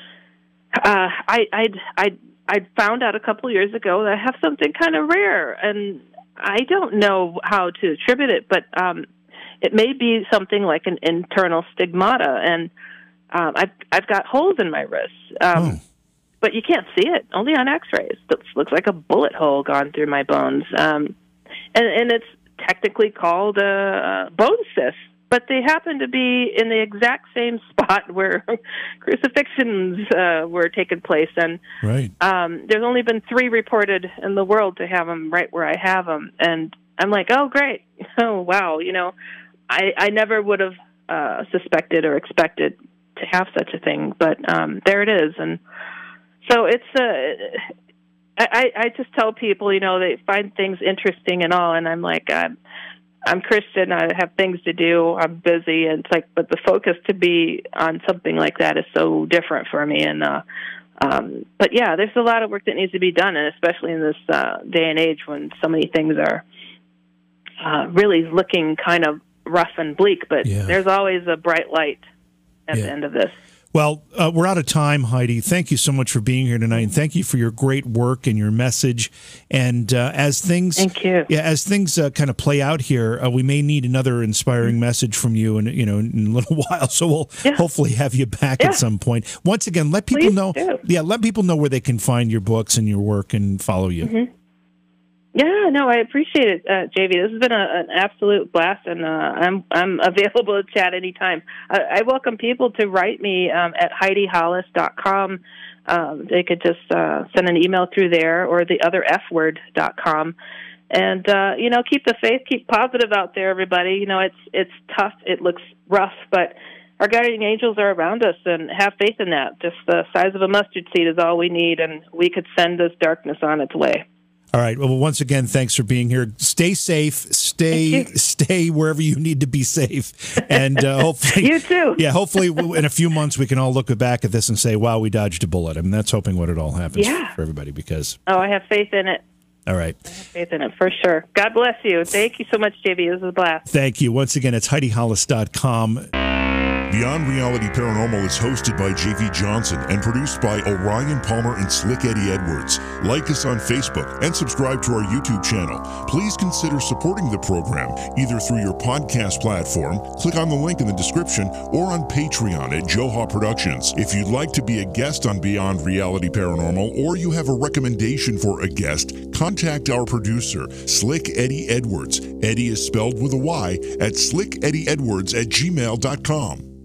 I found out a couple of years ago that I have something kind of rare, and I don't know how to attribute it, but it may be something like an internal stigmata, and I've got holes in my wrists, but you can't see it, only on X-rays. It looks like a bullet hole gone through my bones, and it's technically called a bone cyst, but they happen to be in the exact same spot where crucifixions were taking place, and right. There's only been 3 reported in the world to have them right where I have them, and I'm like, oh, great, oh, wow, I never would have suspected or expected to have such a thing, but there it is. And so it's I just tell people, they find things interesting and all, and I'm like, I'm Christian, I have things to do, I'm busy, and it's like, but the focus to be on something like that is so different for me. And but yeah, there's a lot of work that needs to be done, and especially in this day and age when so many things are really looking kind of rough and bleak, but there's always a bright light at the end of this. Well, we're out of time, Heidi. Thank you so much for being here tonight, and thank you for your great work and your message. And as things, thank you. Yeah, as things kind of play out here, we may need another inspiring message from you, in a little while. So we'll hopefully have you back at some point. Once again, let people know. Yeah, let people know where they can find your books and your work and follow you. Mm-hmm. Yeah, no, I appreciate it, JV. This has been an absolute blast, and I'm available to chat anytime. I welcome people to write me at HeidiHollis.com. They could just send an email through there, or theotherfword.com. And keep the faith, keep positive out there, everybody. It's tough, it looks rough, but our guardian angels are around us, and have faith in that. Just the size of a mustard seed is all we need, and we could send this darkness on its way. All right. Well, once again, thanks for being here. Stay safe. Stay wherever you need to be safe. And hopefully, you too. Yeah. Hopefully, in a few months, we can all look back at this and say, "Wow, we dodged a bullet." I mean, that's hoping what it all happens for everybody. Because I have faith in it. All right. I have faith in it for sure. God bless you. Thank you so much, JV. This was a blast. Thank you once again. It's HeidiHollis.com. Beyond Reality Paranormal is hosted by J.V. Johnson and produced by Orion Palmer and Slick Eddie Edwards. Like us on Facebook and subscribe to our YouTube channel. Please consider supporting the program either through your podcast platform, click on the link in the description, or on Patreon at Joha Productions. If you'd like to be a guest on Beyond Reality Paranormal or you have a recommendation for a guest, contact our producer, Slick Eddie Edwards. Eddie is spelled with a Y at slickeddieedwards@gmail.com.